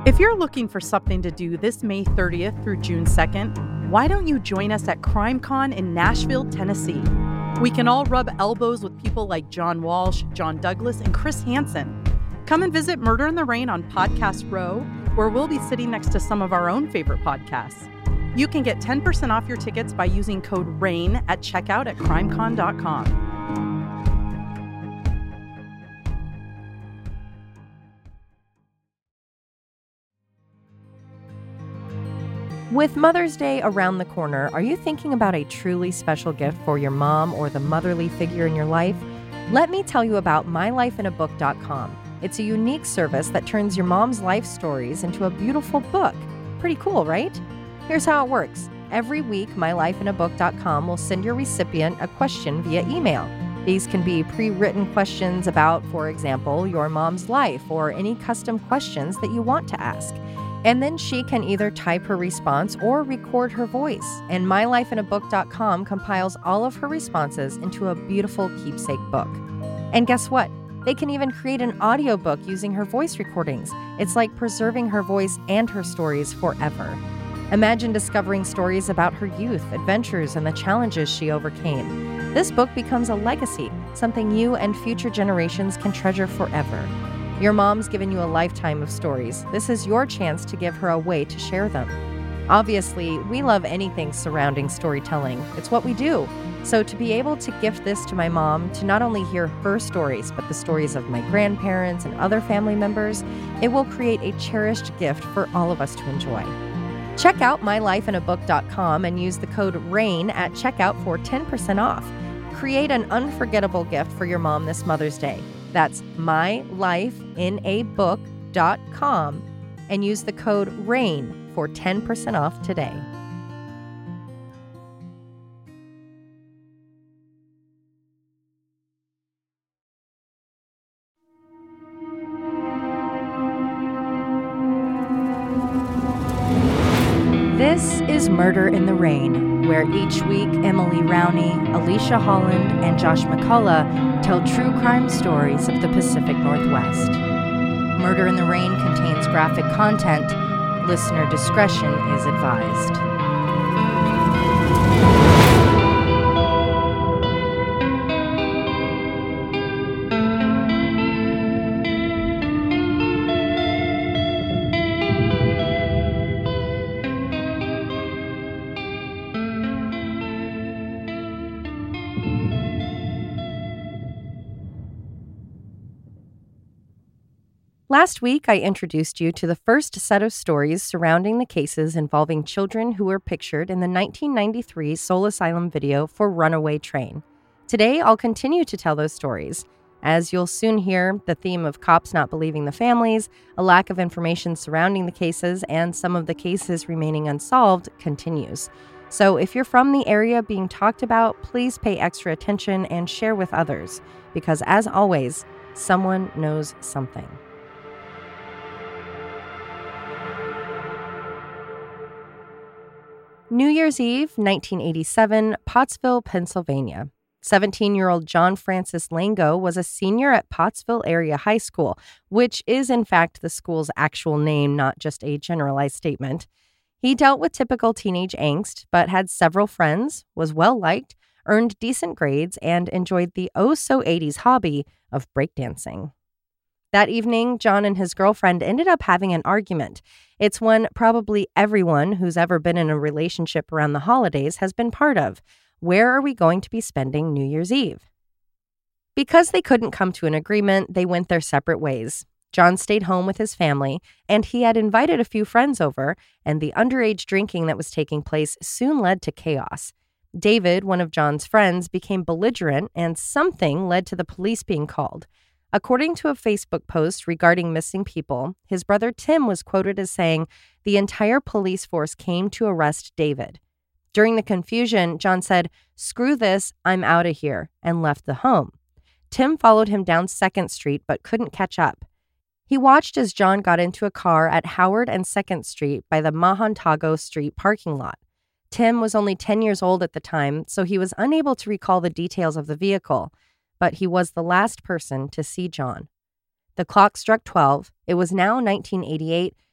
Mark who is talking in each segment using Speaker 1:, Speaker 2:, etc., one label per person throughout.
Speaker 1: If you're looking for something to do this May 30th through June 2nd, why don't you join us at CrimeCon in Nashville, Tennessee? We can all rub elbows with people like John Walsh, John Douglas, and Chris Hansen. Come and visit Murder in the Rain on Podcast Row, where we'll be sitting next to some of our own favorite podcasts. You can get 10% off your tickets by using code RAIN at checkout at crimecon.com.
Speaker 2: With Mother's Day around the corner, are you thinking about a truly special gift for your mom or the motherly figure in your life? Let me tell you about mylifeinabook.com. It's a unique service that turns your mom's life stories into a beautiful book. Pretty cool, right? Here's how it works. Every week, mylifeinabook.com will send your recipient a question via email. These can be pre-written questions about, for example, your mom's life or any custom questions that you want to ask. And then she can either type her response or record her voice. And mylifeinabook.com compiles all of her responses into a beautiful keepsake book. And guess what? They can even create an audiobook using her voice recordings. It's like preserving her voice and her stories forever. Imagine discovering stories about her youth, adventures, and the challenges she overcame. This book becomes a legacy, something you and future generations can treasure forever. Your mom's given you a lifetime of stories. This is your chance to give her a way to share them. Obviously, we love anything surrounding storytelling. It's what we do. So to be able to gift this to my mom, to not only hear her stories, but the stories of my grandparents and other family members, it will create a cherished gift for all of us to enjoy. Check out mylifeinabook.com and use the code RAIN at checkout for 10% off. Create an unforgettable gift for your mom this Mother's Day. That's mylifeinabook.com and use the code RAIN for 10% off today. This is Murder in the Rain, where each week Emily Rowney, Alicia Holland, and Josh McCullough tell true crime stories of the Pacific Northwest. Murder in the Rain contains graphic content. Listener discretion is advised. Last week, I introduced you to the first set of stories surrounding the cases involving children who were pictured in the 1993 Soul Asylum video for Runaway Train. Today, I'll continue to tell those stories. As you'll soon hear, the theme of cops not believing the families, a lack of information surrounding the cases, and some of the cases remaining unsolved continues. So if you're from the area being talked about, please pay extra attention and share with others, because as always, someone knows something. New Year's Eve, 1987, Pottsville, Pennsylvania. 17-year-old John Francis Lango was a senior at Pottsville Area High School, which is in fact the school's actual name, not just a generalized statement. He dealt with typical teenage angst, but had several friends, was well-liked, earned decent grades, and enjoyed the oh-so-80s hobby of breakdancing. That evening, John and his girlfriend ended up having an argument. It's one probably everyone who's ever been in a relationship around the holidays has been part of. Where are we going to be spending New Year's Eve? Because they couldn't come to an agreement, they went their separate ways. John stayed home with his family, and he had invited a few friends over, and the underage drinking that was taking place soon led to chaos. David, one of John's friends, became belligerent, and something led to the police being called. According to a Facebook post regarding missing people, his brother Tim was quoted as saying, "The entire police force came to arrest David." During the confusion, John said, "Screw this, I'm out of here," and left the home. Tim followed him down 2nd Street but couldn't catch up. He watched as John got into a car at Howard and 2nd Street by the Mahantago Street parking lot. Tim was only 10 years old at the time, so he was unable to recall the details of the vehicle, but he was the last person to see John. The clock struck 12. It was now 1988,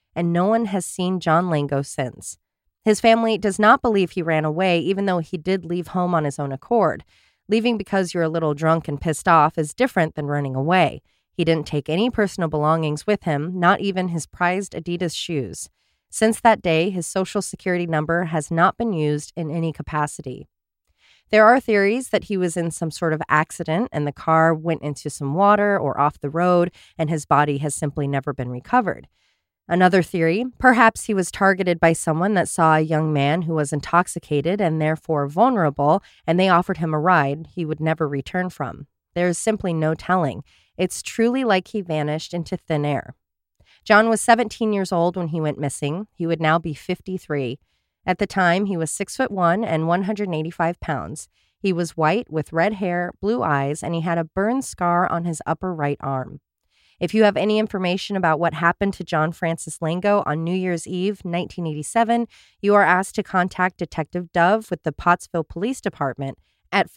Speaker 2: and no one has seen John Lango since. His family does not believe he ran away, even though he did leave home on his own accord. Leaving because you're a little drunk and pissed off is different than running away. He didn't take any personal belongings with him, not even his prized Adidas shoes. Since that day, his social security number has not been used in any capacity. There are theories that he was in some sort of accident and the car went into some water or off the road and his body has simply never been recovered. Another theory, perhaps he was targeted by someone that saw a young man who was intoxicated and therefore vulnerable, and they offered him a ride he would never return from. There is simply no telling. It's truly like he vanished into thin air. John was 17 years old when he went missing. He would now be 53. At the time, he was 6'1" and 185 pounds. He was white with red hair, blue eyes, and he had a burn scar on his upper right arm. If you have any information about what happened to John Francis Lango on New Year's Eve, 1987, you are asked to contact Detective Dove with the Pottsville Police Department at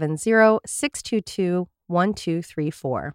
Speaker 2: 570-622-1234.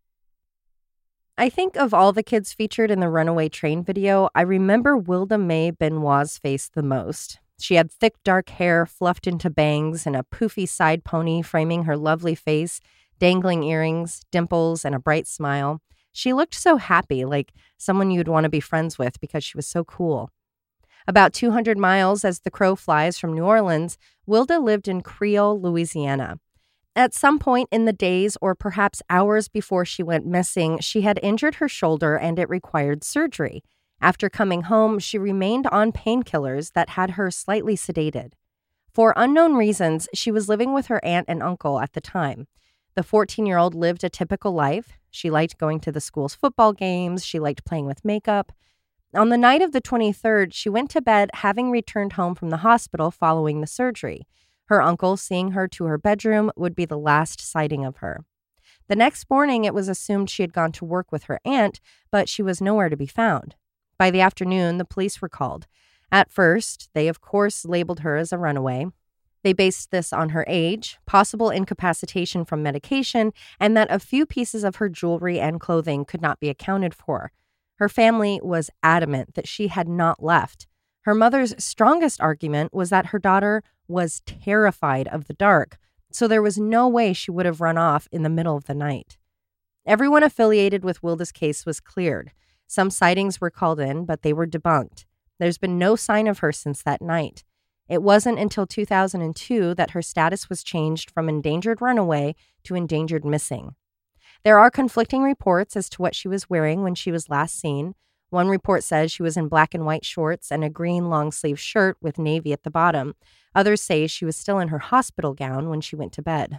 Speaker 2: I think of all the kids featured in the Runaway Train video, I remember Wilda Mae Benoit's face the most. She had thick dark hair fluffed into bangs and a poofy side pony framing her lovely face, dangling earrings, dimples, and a bright smile. She looked so happy, like someone you'd want to be friends with because she was so cool. About 200 miles as the crow flies from New Orleans, Wilda lived in Creole, Louisiana. At some point in the days or perhaps hours before she went missing, she had injured her shoulder and it required surgery. After coming home, she remained on painkillers that had her slightly sedated. For unknown reasons, she was living with her aunt and uncle at the time. The 14-year-old lived a typical life. She liked going to the school's football games. She liked playing with makeup. On the night of the 23rd, she went to bed having returned home from the hospital following the surgery. Her uncle, seeing her to her bedroom, would be the last sighting of her. The next morning, it was assumed she had gone to work with her aunt, but she was nowhere to be found. By the afternoon, the police were called. At first, they of course labeled her as a runaway. They based this on her age, possible incapacitation from medication, and that a few pieces of her jewelry and clothing could not be accounted for. Her family was adamant that she had not left. Her mother's strongest argument was that her daughter was terrified of the dark, so there was no way she would have run off in the middle of the night. Everyone affiliated with Wilda's case was cleared. Some sightings were called in, but they were debunked. There's been no sign of her since that night. It wasn't until 2002 that her status was changed from endangered runaway to endangered missing. There are conflicting reports as to what she was wearing when she was last seen. One report says she was in black and white shorts and a green long-sleeve shirt with navy at the bottom. Others say she was still in her hospital gown when she went to bed.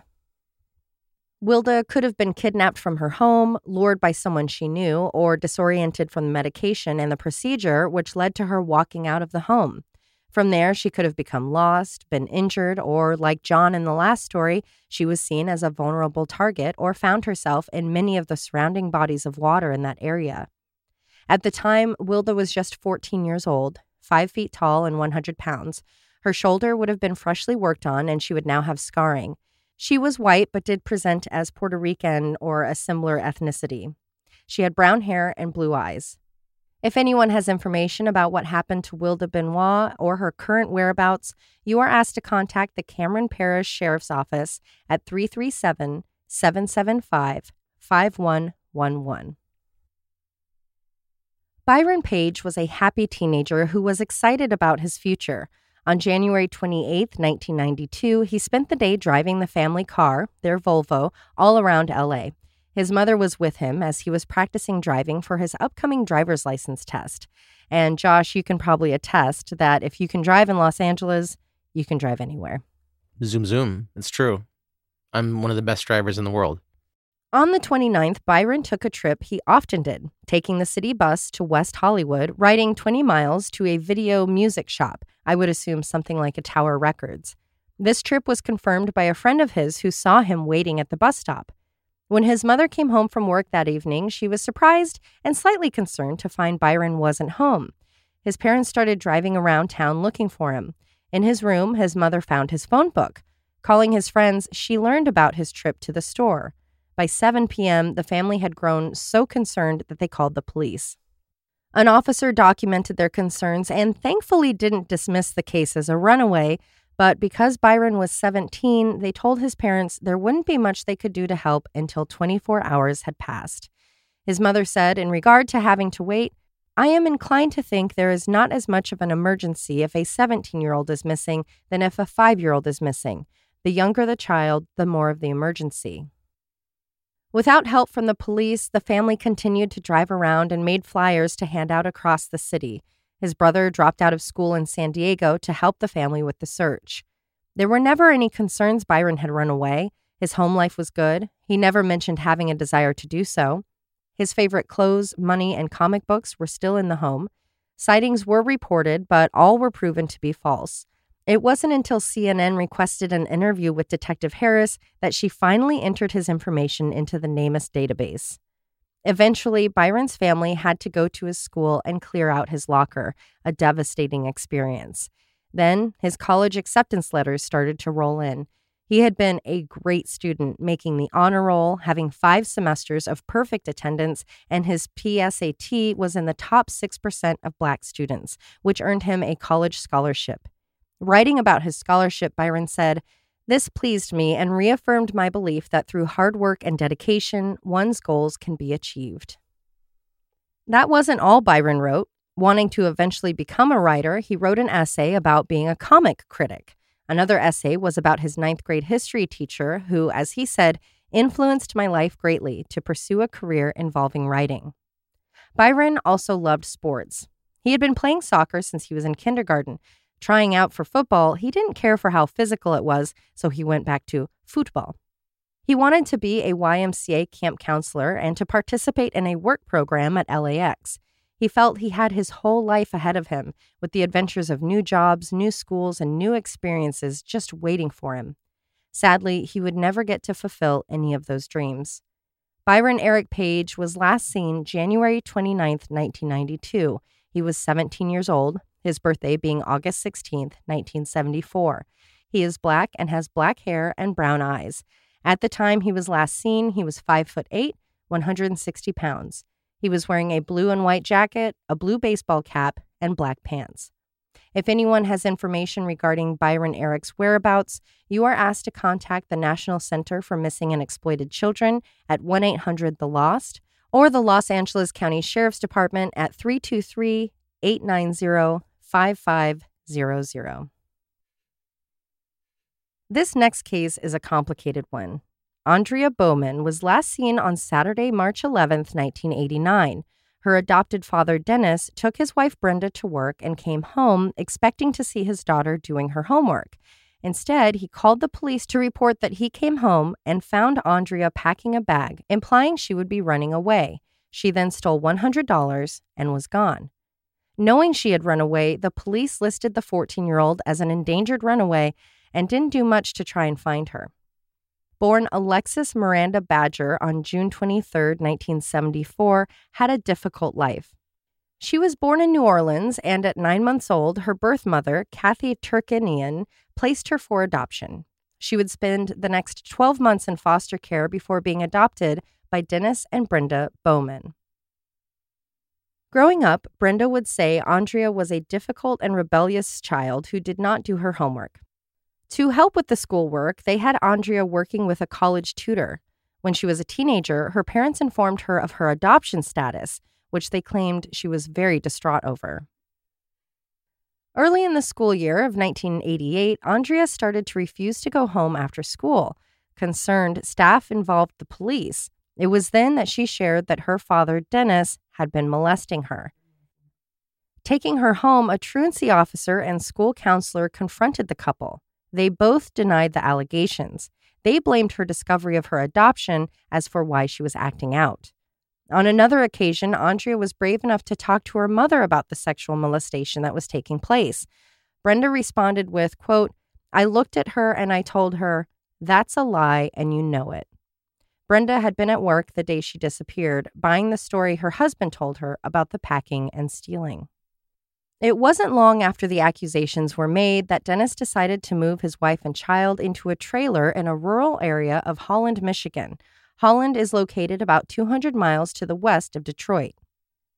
Speaker 2: Wilda could have been kidnapped from her home, lured by someone she knew, or disoriented from the medication and the procedure, which led to her walking out of the home. From there, she could have become lost, been injured, or, like John in the last story, she was seen as a vulnerable target or found herself in many of the surrounding bodies of water in that area. At the time, Wilda was just 14 years old, 5 feet tall and 100 pounds. Her shoulder would have been freshly worked on, and she would now have scarring. She was white, but did present as Puerto Rican or a similar ethnicity. She had brown hair and blue eyes. If anyone has information about what happened to Wilda Benoit or her current whereabouts, you are asked to contact the Cameron Parish Sheriff's Office at 337-775-5111. Byron Page was a happy teenager who was excited about his future. On January 28, 1992, he spent the day driving the family car, their Volvo, all around LA. His mother was with him as he was practicing driving for his upcoming driver's license test. And Josh, you can probably attest that if you can drive in Los Angeles, you can drive anywhere.
Speaker 3: Zoom, zoom. It's true. I'm one of the best drivers in the world.
Speaker 2: On the 29th, Byron took a trip he often did, taking the city bus to West Hollywood, riding 20 miles to a video music shop. I would assume something like a Tower Records. This trip was confirmed by a friend of his who saw him waiting at the bus stop. When his mother came home from work that evening, she was surprised and slightly concerned to find Byron wasn't home. His parents started driving around town looking for him. In his room, his mother found his phone book. Calling his friends, she learned about his trip to the store. By 7 p.m., the family had grown so concerned that they called the police. An officer documented their concerns and thankfully didn't dismiss the case as a runaway, but because Byron was 17, they told his parents there wouldn't be much they could do to help until 24 hours had passed. His mother said, in regard to having to wait, "I am inclined to think there is not as much of an emergency if a 17-year-old is missing than if a 5-year-old is missing. The younger the child, the more of the emergency." Without help from the police, the family continued to drive around and made flyers to hand out across the city. His brother dropped out of school in San Diego to help the family with the search. There were never any concerns Byron had run away. His home life was good. He never mentioned having a desire to do so. His favorite clothes, money, and comic books were still in the home. Sightings were reported, but all were proven to be false. It wasn't until CNN requested an interview with Detective Harris that she finally entered his information into the NamUs database. Eventually, Byron's family had to go to his school and clear out his locker, a devastating experience. Then, his college acceptance letters started to roll in. He had been a great student, making the honor roll, having 5 semesters of perfect attendance, and his PSAT was in the top 6% of Black students, which earned him a college scholarship. Writing about his scholarship, Byron said, "This pleased me and reaffirmed my belief that through hard work and dedication, one's goals can be achieved." That wasn't all Byron wrote. Wanting to eventually become a writer, he wrote an essay about being a comic critic. Another essay was about his 9th grade history teacher who, as he said, influenced my life greatly to pursue a career involving writing. Byron also loved sports. He had been playing soccer since he was in kindergarten. Trying out for football, he didn't care for how physical it was, so he went back to football. He wanted to be a YMCA camp counselor and to participate in a work program at LAX. He felt he had his whole life ahead of him, with the adventures of new jobs, new schools, and new experiences just waiting for him. Sadly, he would never get to fulfill any of those dreams. Byron Eric Page was last seen January 29th, 1992. He was 17 years old, his birthday being August 16th, 1974. He is Black and has black hair and brown eyes. At the time he was last seen, he was 5'8", 160 pounds. He was wearing a blue and white jacket, a blue baseball cap, and black pants. If anyone has information regarding Byron Eric's whereabouts, you are asked to contact the National Center for Missing and Exploited Children at 1-800-THE-LOST or the Los Angeles County Sheriff's Department at 323-890-5500. This next case is a complicated one. Andrea Bowman was last seen on Saturday, March 11th, 1989. Her adopted father, Dennis, took his wife Brenda to work and came home expecting to see his daughter doing her homework. Instead, he called the police to report that he came home and found Andrea packing a bag, implying she would be running away. She then stole $100 and was gone. Knowing she had run away, the police listed the 14-year-old as an endangered runaway and didn't do much to try and find her. Born Alexis Miranda Badger on June 23, 1974, had a difficult life. She was born in New Orleans, and at 9 months old, her birth mother, Kathy Turkanian, placed her for adoption. She would spend the next 12 months in foster care before being adopted by Dennis and Brenda Bowman. Growing up, Brenda would say Andrea was a difficult and rebellious child who did not do her homework. To help with the schoolwork, they had Andrea working with a college tutor. When she was a teenager, her parents informed her of her adoption status, which they claimed she was very distraught over. Early in the school year of 1988, Andrea started to refuse to go home after school. Concerned, staff involved the police. It was then that she shared that her father, Dennis, had been molesting her. Taking her home, a truancy officer and school counselor confronted the couple. They both denied the allegations. They blamed her discovery of her adoption as for why she was acting out. On another occasion, Andrea was brave enough to talk to her mother about the sexual molestation that was taking place. Brenda responded with, quote, "I looked at her and I told her, 'That's a lie and you know it.'" Brenda had been at work the day she disappeared, buying the story her husband told her about the packing and stealing. It wasn't long after the accusations were made that Dennis decided to move his wife and child into a trailer in a rural area of Holland, Michigan. Holland is located about 200 miles to the west of Detroit.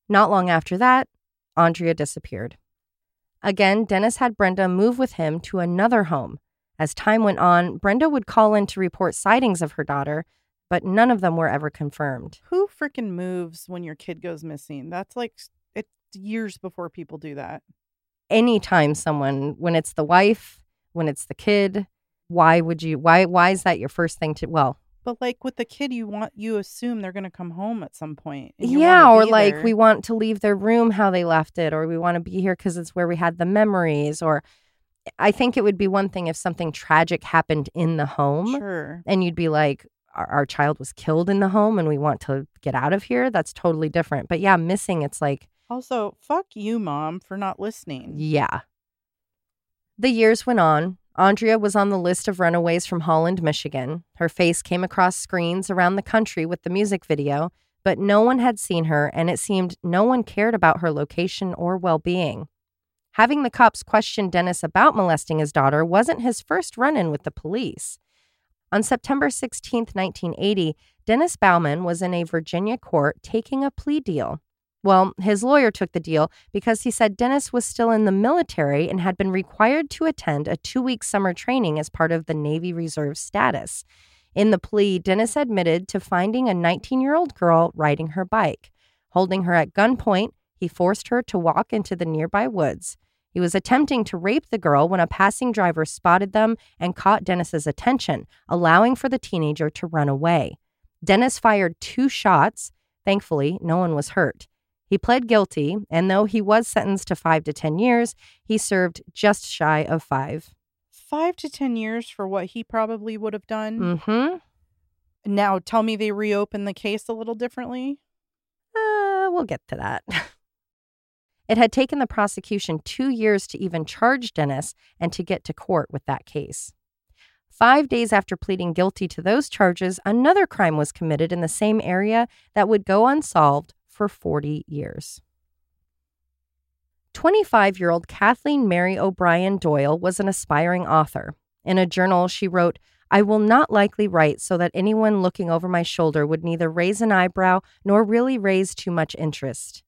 Speaker 2: Not long after that, Andrea disappeared. Again, Dennis had Brenda move with him to another home. As time went on, Brenda would call in to report sightings of her daughter, but none of them were ever confirmed.
Speaker 1: Who freaking moves when your kid goes missing? That's like, it's years before people do that.
Speaker 2: Anytime someone, when it's the wife, when it's the kid, why is that your first thing to,
Speaker 1: But like with the kid, you assume they're going to come home at some point.
Speaker 2: Yeah, or like we want to leave their room how they left it, or we want to be here because it's where we had the memories. Or I think it would be one thing if something tragic happened in the home.
Speaker 1: Sure.
Speaker 2: And you'd be like, our child was killed in the home and we want to get out of here. That's totally different. But yeah, missing, it's like.
Speaker 1: Also, fuck you, Mom, for not listening.
Speaker 2: Yeah. The years went on. Andrea was on the list of runaways from Holland, Michigan. Her face came across screens around the country with the music video, but no one had seen her, and it seemed no one cared about her location or well-being. Having the cops question Dennis about molesting his daughter wasn't his first run-in with the police. On September 16, 1980, Dennis Bauman was in a Virginia court taking a plea deal. Well, his lawyer took the deal because he said Dennis was still in the military and had been required to attend a 2-week summer training as part of the Navy Reserve status. In the plea, Dennis admitted to finding a 19-year-old girl riding her bike. Holding her at gunpoint, he forced her to walk into the nearby woods. He was attempting to rape the girl when a passing driver spotted them and caught Dennis's attention, allowing for the teenager to run away. Dennis fired 2 shots. Thankfully, no one was hurt. He pled guilty, and though he was sentenced to 5 to 10 years, he served just shy of 5.
Speaker 1: 5 to 10 years for what he probably would have done?
Speaker 2: Mm-hmm.
Speaker 1: Now, tell me they reopened the case a little differently?
Speaker 2: We'll get to that. It had taken the prosecution 2 years to even charge Dennis and to get to court with that case. 5 days after pleading guilty to those charges, another crime was committed in the same area that would go unsolved for 40 years. 25-year-old Kathleen Mary O'Brien Doyle was an aspiring author. In a journal, she wrote, "I will not likely write so that anyone looking over my shoulder would neither raise an eyebrow nor really raise too much interest."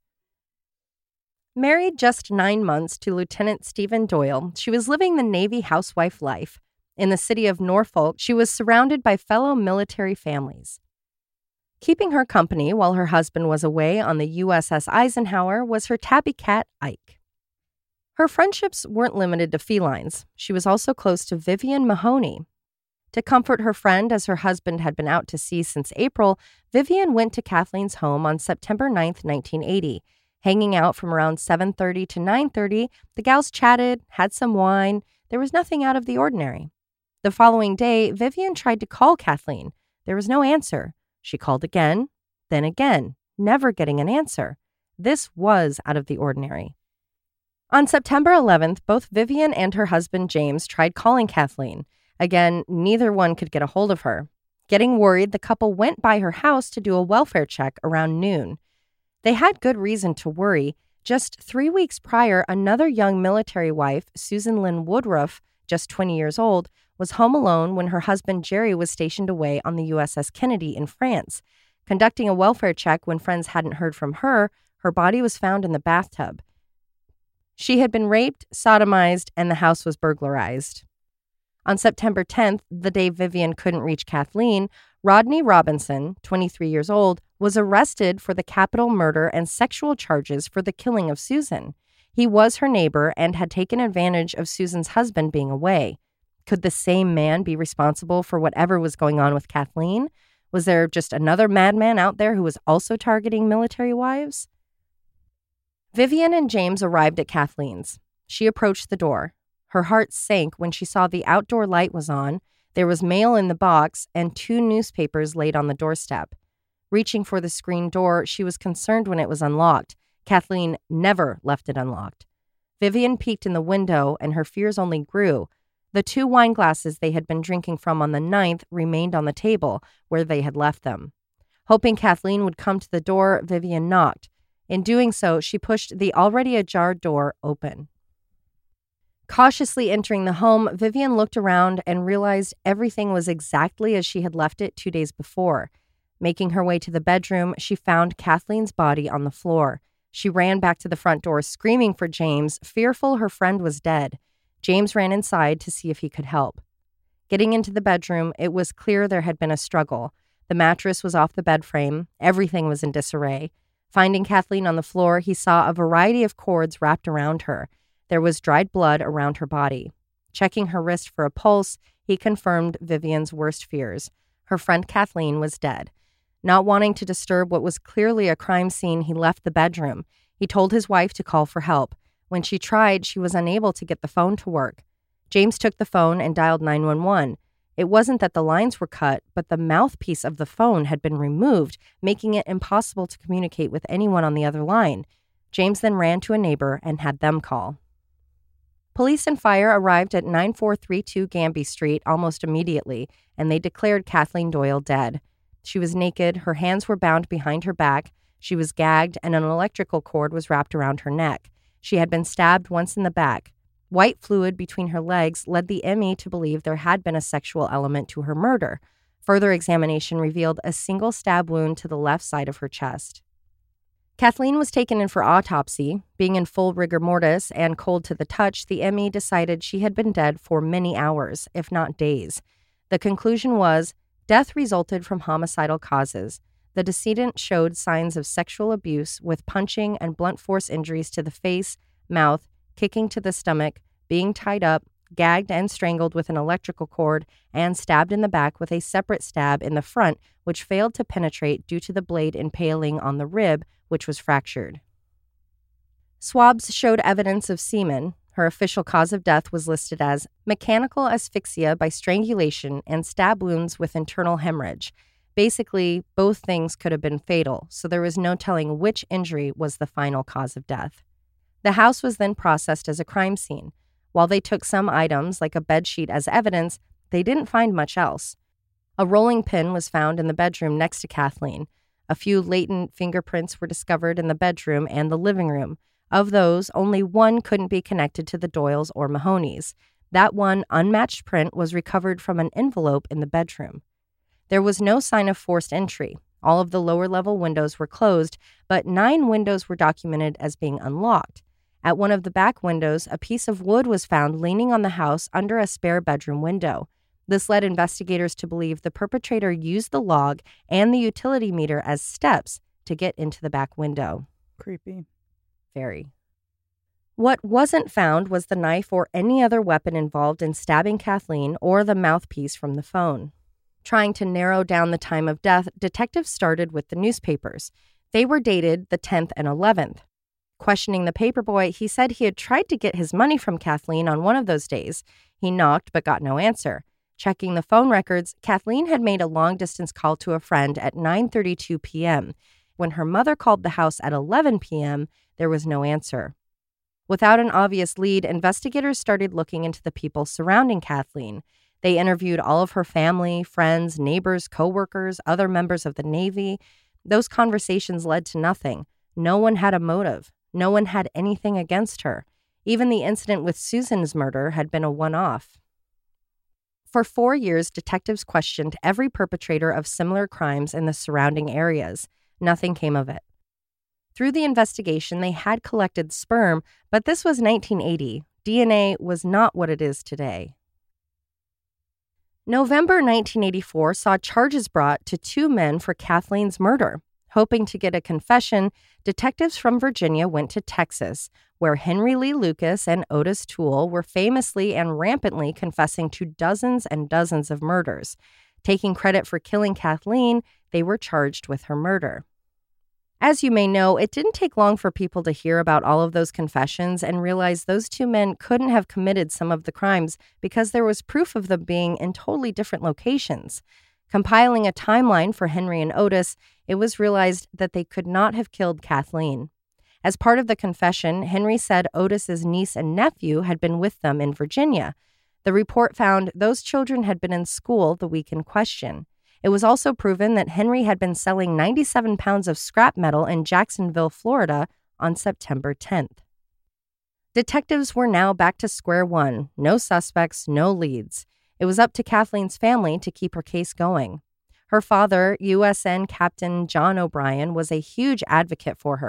Speaker 2: Married just 9 months to Lieutenant Stephen Doyle, she was living the Navy housewife life. In the city of Norfolk, she was surrounded by fellow military families. Keeping her company while her husband was away on the USS Eisenhower was her tabby cat, Ike. Her friendships weren't limited to felines. She was also close to Vivian Mahoney. To comfort her friend as her husband had been out to sea since April, Vivian went to Kathleen's home on September 9th, 1980. Hanging out from around 7:30 to 9:30, the gals chatted, had some wine. There was nothing out of the ordinary. The following day, Vivian tried to call Kathleen. There was no answer. She called again, then again, never getting an answer. This was out of the ordinary. On September 11th, both Vivian and her husband James tried calling Kathleen. Again, neither one could get a hold of her. Getting worried, the couple went by her house to do a welfare check around noon. They had good reason to worry. Just 3 weeks prior, another young military wife, Susan Lynn Woodruff, just 20 years old, was home alone when her husband Jerry was stationed away on the USS Kennedy in France. Conducting a welfare check when friends hadn't heard from her, her body was found in the bathtub. She had been raped, sodomized, and the house was burglarized. On September 10th, the day Vivian couldn't reach Kathleen, Rodney Robinson, 23 years old, was arrested for the capital murder and sexual charges for the killing of Susan. He was her neighbor and had taken advantage of Susan's husband being away. Could the same man be responsible for whatever was going on with Kathleen? Was there just another madman out there who was also targeting military wives? Vivian and James arrived at Kathleen's. She approached the door. Her heart sank when she saw the outdoor light was on, there was mail in the box, and 2 newspapers laid on the doorstep. Reaching for the screen door, she was concerned when it was unlocked. Kathleen never left it unlocked. Vivian peeked in the window, and her fears only grew. The 2 wine glasses they had been drinking from on the 9th remained on the table where they had left them. Hoping Kathleen would come to the door, Vivian knocked. In doing so, she pushed the already ajar door open. Cautiously entering the home, Vivian looked around and realized everything was exactly as she had left it 2 days before. Making her way to the bedroom, she found Kathleen's body on the floor. She ran back to the front door, screaming for James, fearful her friend was dead. James ran inside to see if he could help. Getting into the bedroom, it was clear there had been a struggle. The mattress was off the bed frame. Everything was in disarray. Finding Kathleen on the floor, he saw a variety of cords wrapped around her. There was dried blood around her body. Checking her wrist for a pulse, he confirmed Vivian's worst fears. Her friend Kathleen was dead. Not wanting to disturb what was clearly a crime scene, he left the bedroom. He told his wife to call for help. When she tried, she was unable to get the phone to work. James took the phone and dialed 911. It wasn't that the lines were cut, but the mouthpiece of the phone had been removed, making it impossible to communicate with anyone on the other line. James then ran to a neighbor and had them call. Police and fire arrived at 9432 Gamby Street almost immediately, and they declared Kathleen Doyle dead. She was naked, her hands were bound behind her back, she was gagged, and an electrical cord was wrapped around her neck. She had been stabbed once in the back. White fluid between her legs led the ME to believe there had been a sexual element to her murder. Further examination revealed a single stab wound to the left side of her chest. Kathleen was taken in for autopsy. Being in full rigor mortis and cold to the touch, the ME decided she had been dead for many hours, if not days. The conclusion was, death resulted from homicidal causes. The decedent showed signs of sexual abuse with punching and blunt force injuries to the face, mouth, kicking to the stomach, being tied up, gagged and strangled with an electrical cord, and stabbed in the back with a separate stab in the front, which failed to penetrate due to the blade impaling on the rib, which was fractured. Swabs showed evidence of semen. Her official cause of death was listed as mechanical asphyxia by strangulation and stab wounds with internal hemorrhage. Basically, both things could have been fatal, so there was no telling which injury was the final cause of death. The house was then processed as a crime scene. While they took some items, like a bedsheet, as evidence, they didn't find much else. A rolling pin was found in the bedroom next to Kathleen. A few latent fingerprints were discovered in the bedroom and the living room. Of those, only one couldn't be connected to the Doyles or Mahoneys. That one unmatched print was recovered from an envelope in the bedroom. There was no sign of forced entry. All of the lower-level windows were closed, but 9 windows were documented as being unlocked. At one of the back windows, a piece of wood was found leaning on the house under a spare bedroom window. This led investigators to believe the perpetrator used the log and the utility meter as steps to get into the back window.
Speaker 1: Creepy.
Speaker 2: Very. What wasn't found was the knife or any other weapon involved in stabbing Kathleen or the mouthpiece from the phone. Trying to narrow down the time of death, detectives started with the newspapers. They were dated the 10th and 11th. Questioning the paperboy, he said he had tried to get his money from Kathleen on one of those days. He knocked but got no answer. Checking the phone records, Kathleen had made a long-distance call to a friend at 9:32 p.m. When her mother called the house at 11 p.m., there was no answer. Without an obvious lead, investigators started looking into the people surrounding Kathleen. They interviewed all of her family, friends, neighbors, coworkers, other members of the Navy. Those conversations led to nothing. No one had a motive. No one had anything against her. Even the incident with Susan's murder had been a one-off. For 4 years, detectives questioned every perpetrator of similar crimes in the surrounding areas. Nothing came of it. Through the investigation, they had collected sperm, but this was 1980. DNA was not what it is today. November 1984 saw charges brought to 2 men for Kathleen's murder. Hoping to get a confession, detectives from Virginia went to Texas, where Henry Lee Lucas and Otis Toole were famously and rampantly confessing to dozens and dozens of murders. Taking credit for killing Kathleen, they were charged with her murder. As you may know, it didn't take long for people to hear about all of those confessions and realize those 2 men couldn't have committed some of the crimes because there was proof of them being in totally different locations. Compiling a timeline for Henry and Otis, it was realized that they could not have killed Kathleen. As part of the confession, Henry said Otis's niece and nephew had been with them in Virginia. The report found those children had been in school the week in question. It was also proven that Henry had been selling 97 pounds of scrap metal in Jacksonville, Florida on September 10th. Detectives were now back to square one. No suspects, no leads. It was up to Kathleen's family to keep her case going. Her father, USN Captain John O'Brien, was a huge advocate for her.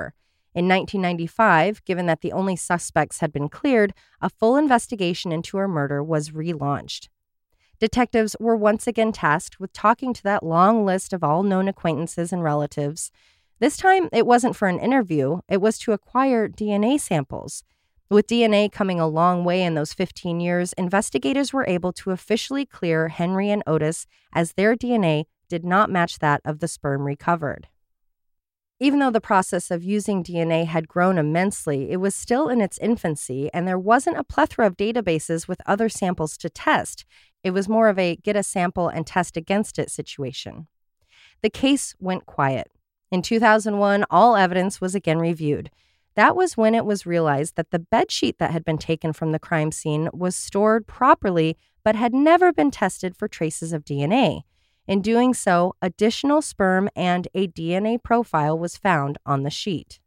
Speaker 2: In 1995, given that the only suspects had been cleared, a full investigation into her murder was relaunched. Detectives were once again tasked with talking to that long list of all known acquaintances and relatives. This time, it wasn't for an interview, it was to acquire DNA samples. With DNA coming a long way in those 15 years, investigators were able to officially clear Henry and Otis as their DNA did not match that of the sperm recovered. Even though the process of using DNA had grown immensely, it was still in its infancy, and there wasn't a plethora of databases with other samples to test. It was more of a get a sample and test against it situation. The case went quiet. In 2001, all evidence was again reviewed. That was when it was realized that the bedsheet that had been taken from the crime scene was stored properly but had never been tested for traces of DNA. In doing so, additional sperm and a DNA profile was found on the sheet.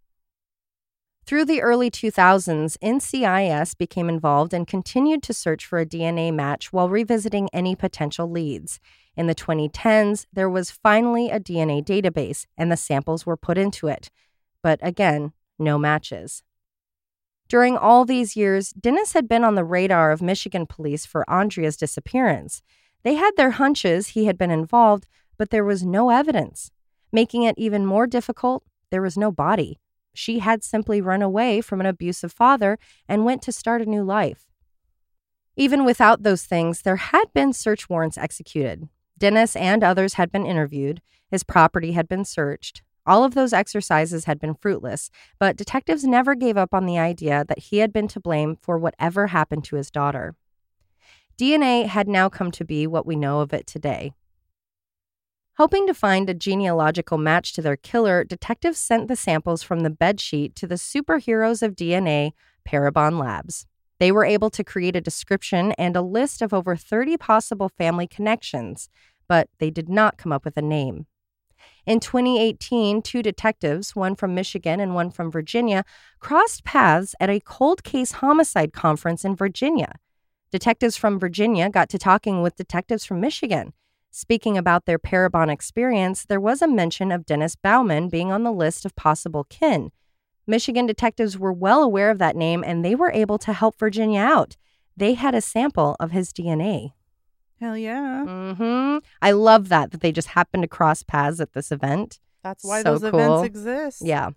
Speaker 2: Through the early 2000s, NCIS became involved and continued to search for a DNA match while revisiting any potential leads. In the 2010s, there was finally a DNA database, and the samples were put into it. But again, no matches. During all these years, Dennis had been on the radar of Michigan police for Andrea's disappearance. They had their hunches he had been involved, but there was no evidence. Making it even more difficult, there was no body. She had simply run away from an abusive father and went to start a new life. Even without those things, there had been search warrants executed. Dennis and others had been interviewed. His property had been searched. All of those exercises had been fruitless, but detectives never gave up on the idea that he had been to blame for whatever happened to his daughter. DNA had now come to be what we know of it today. Hoping to find a genealogical match to their killer, detectives sent the samples from the bedsheet to the superheroes of DNA, Parabon Labs. They were able to create a description and a list of over 30 possible family connections, but they did not come up with a name. In 2018, two detectives, one from Michigan and one from Virginia, crossed paths at a cold case homicide conference in Virginia. Detectives from Virginia got to talking with detectives from Michigan. Speaking about their Parabon experience, there was a mention of Dennis Bauman being on the list of possible kin. Michigan detectives were well aware of that name, and they were able to help Virginia out. They had a sample of his DNA.
Speaker 1: Hell yeah.
Speaker 2: I love that they just happened to cross paths at this event.
Speaker 1: That's why
Speaker 2: So
Speaker 1: those
Speaker 2: cool.
Speaker 1: events exist.
Speaker 2: Yeah.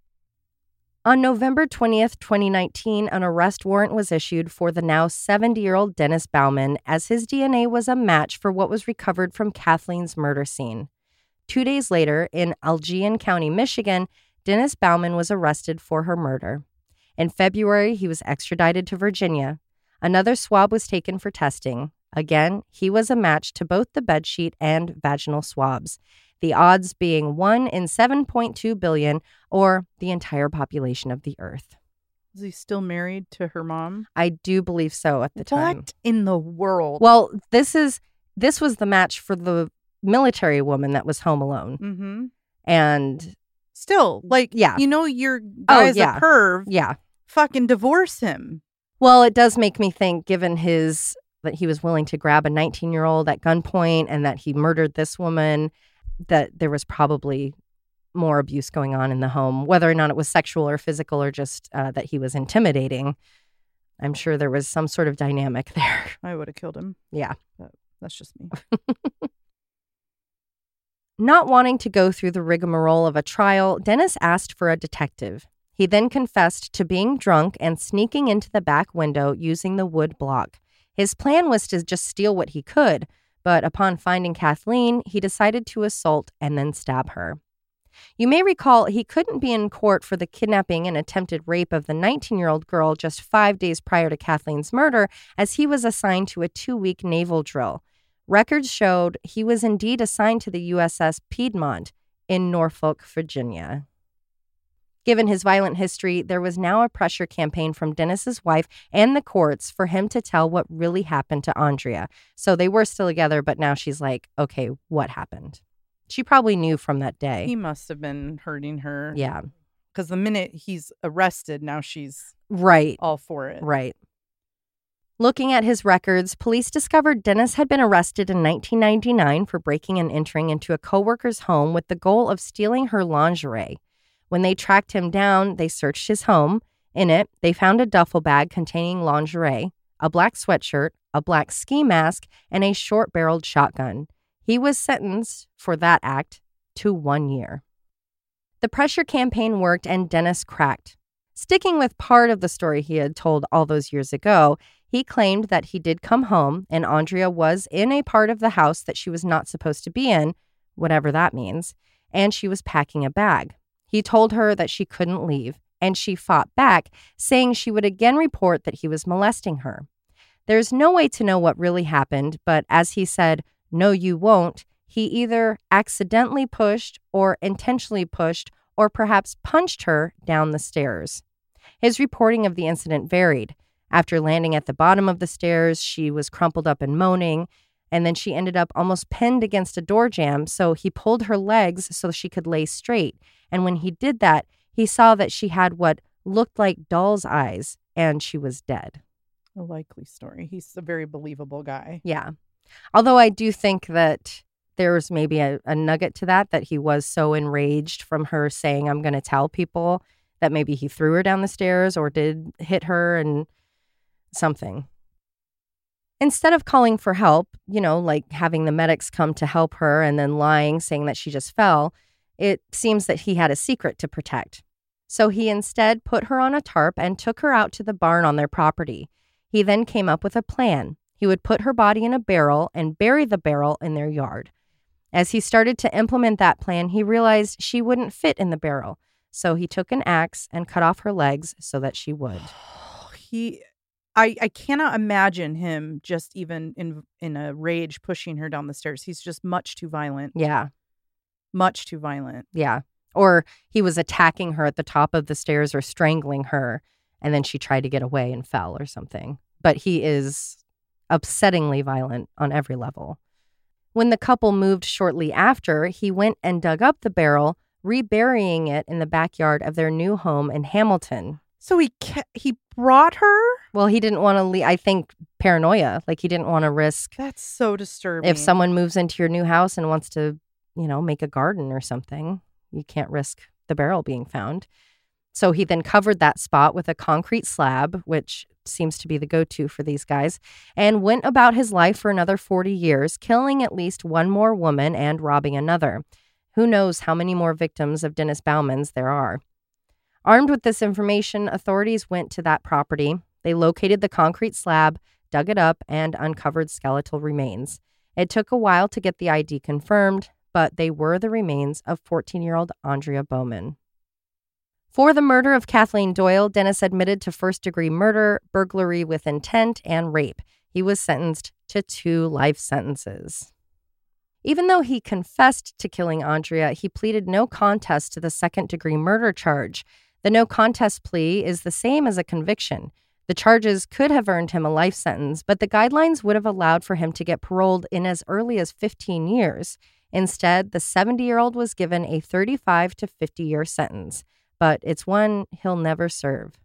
Speaker 2: On November 20th, 2019, an arrest warrant was issued for the now 70-year-old Dennis Bauman, as his DNA was a match for what was recovered from Kathleen's murder scene. 2 days later, in Allegan County, Michigan, Dennis Bauman was arrested for her murder. In February, he was extradited to Virginia. Another swab was taken for testing. Again, he was a match to both the bedsheet and vaginal swabs, the odds being 1 in 7.2 billion, or the entire population of the Earth.
Speaker 1: Is he still married to her mom?
Speaker 2: I do believe so at the time.
Speaker 1: What in the world?
Speaker 2: Well, this was the match for the military woman that was home alone.
Speaker 1: Mm-hmm.
Speaker 2: And
Speaker 1: still, like,
Speaker 2: yeah.
Speaker 1: You know your guy's
Speaker 2: yeah.
Speaker 1: a perv.
Speaker 2: Yeah.
Speaker 1: Fucking divorce him.
Speaker 2: Well, it does make me think, given that he was willing to grab a 19-year-old at gunpoint and that he murdered this woman, that there was probably more abuse going on in the home, whether or not it was sexual or physical or just that he was intimidating. I'm sure there was some sort of dynamic there.
Speaker 1: I would have killed him.
Speaker 2: Yeah.
Speaker 1: But that's just me.
Speaker 2: Not wanting to go through the rigmarole of a trial, Dennis asked for a detective. He then confessed to being drunk and sneaking into the back window using the wood block. His plan was to just steal what he could, but upon finding Kathleen, he decided to assault and then stab her. You may recall he couldn't be in court for the kidnapping and attempted rape of the 19-year-old girl just 5 days prior to Kathleen's murder, as he was assigned to a 2-week naval drill. Records showed he was indeed assigned to the USS Piedmont in Norfolk, Virginia. Given his violent history, there was now a pressure campaign from Dennis's wife and the courts for him to tell what really happened to Andrea. So they were still together, but now she's like, okay, what happened? She probably knew from that day.
Speaker 1: He must have been hurting her.
Speaker 2: Yeah.
Speaker 1: Because the minute he's arrested, now she's
Speaker 2: right.
Speaker 1: all for it.
Speaker 2: Right. Looking at his records, police discovered Dennis had been arrested in 1999 for breaking and entering into a coworker's home with the goal of stealing her lingerie. When they tracked him down, they searched his home. In it, they found a duffel bag containing lingerie, a black sweatshirt, a black ski mask, and a short-barreled shotgun. He was sentenced for that act to 1 year. The pressure campaign worked and Dennis cracked. Sticking with part of the story he had told all those years ago, he claimed that he did come home and Andrea was in a part of the house that she was not supposed to be in, whatever that means, and she was packing a bag. He told her that she couldn't leave, and she fought back, saying she would again report that he was molesting her. There's no way to know what really happened, but as he said, "No, you won't," he either accidentally pushed or intentionally pushed or perhaps punched her down the stairs. His reporting of the incident varied. After landing at the bottom of the stairs, she was crumpled up and moaning, and then she ended up almost pinned against a door jamb, so he pulled her legs so she could lay straight. And when he did that, he saw that she had what looked like doll's eyes, and she was dead.
Speaker 1: A likely story. He's a very believable guy.
Speaker 2: Yeah. Although I do think that there was maybe a nugget to that he was so enraged from her saying, "I'm going to tell people," that maybe he threw her down the stairs or did hit her and something. Instead of calling for help, like having the medics come to help her and then lying, saying that she just fell, it seems that he had a secret to protect. So he instead put her on a tarp and took her out to the barn on their property. He then came up with a plan. He would put her body in a barrel and bury the barrel in their yard. As he started to implement that plan, he realized she wouldn't fit in the barrel. So he took an axe and cut off her legs so that she would.
Speaker 1: I cannot imagine him just even in a rage pushing her down the stairs. He's just much too violent.
Speaker 2: Yeah.
Speaker 1: Much too violent.
Speaker 2: Yeah. Or he was attacking her at the top of the stairs or strangling her, and then she tried to get away and fell or something. But he is upsettingly violent on every level. When the couple moved shortly after, he went and dug up the barrel, reburying it in the backyard of their new home in Hamilton.
Speaker 1: So he brought her?
Speaker 2: Well, he didn't want to leave. I think paranoia. Like he didn't want to risk.
Speaker 1: That's so disturbing.
Speaker 2: If someone moves into your new house and wants to, make a garden or something, you can't risk the barrel being found. So he then covered that spot with a concrete slab, which seems to be the go-to for these guys, and went about his life for another 40 years, killing at least one more woman and robbing another. Who knows how many more victims of Dennis Bauman's there are. Armed with this information, authorities went to that property. They located the concrete slab, dug it up, and uncovered skeletal remains. It took a while to get the ID confirmed, but they were the remains of 14-year-old Andrea Bauman. For the murder of Kathleen Doyle, Dennis admitted to first-degree murder, burglary with intent, and rape. He was sentenced to 2 life sentences. Even though he confessed to killing Andrea, he pleaded no contest to the second-degree murder charge. The no contest plea is the same as a conviction. The charges could have earned him a life sentence, but the guidelines would have allowed for him to get paroled in as early as 15 years. Instead, the 70-year-old was given a 35 to 50-year sentence, but it's one he'll never serve.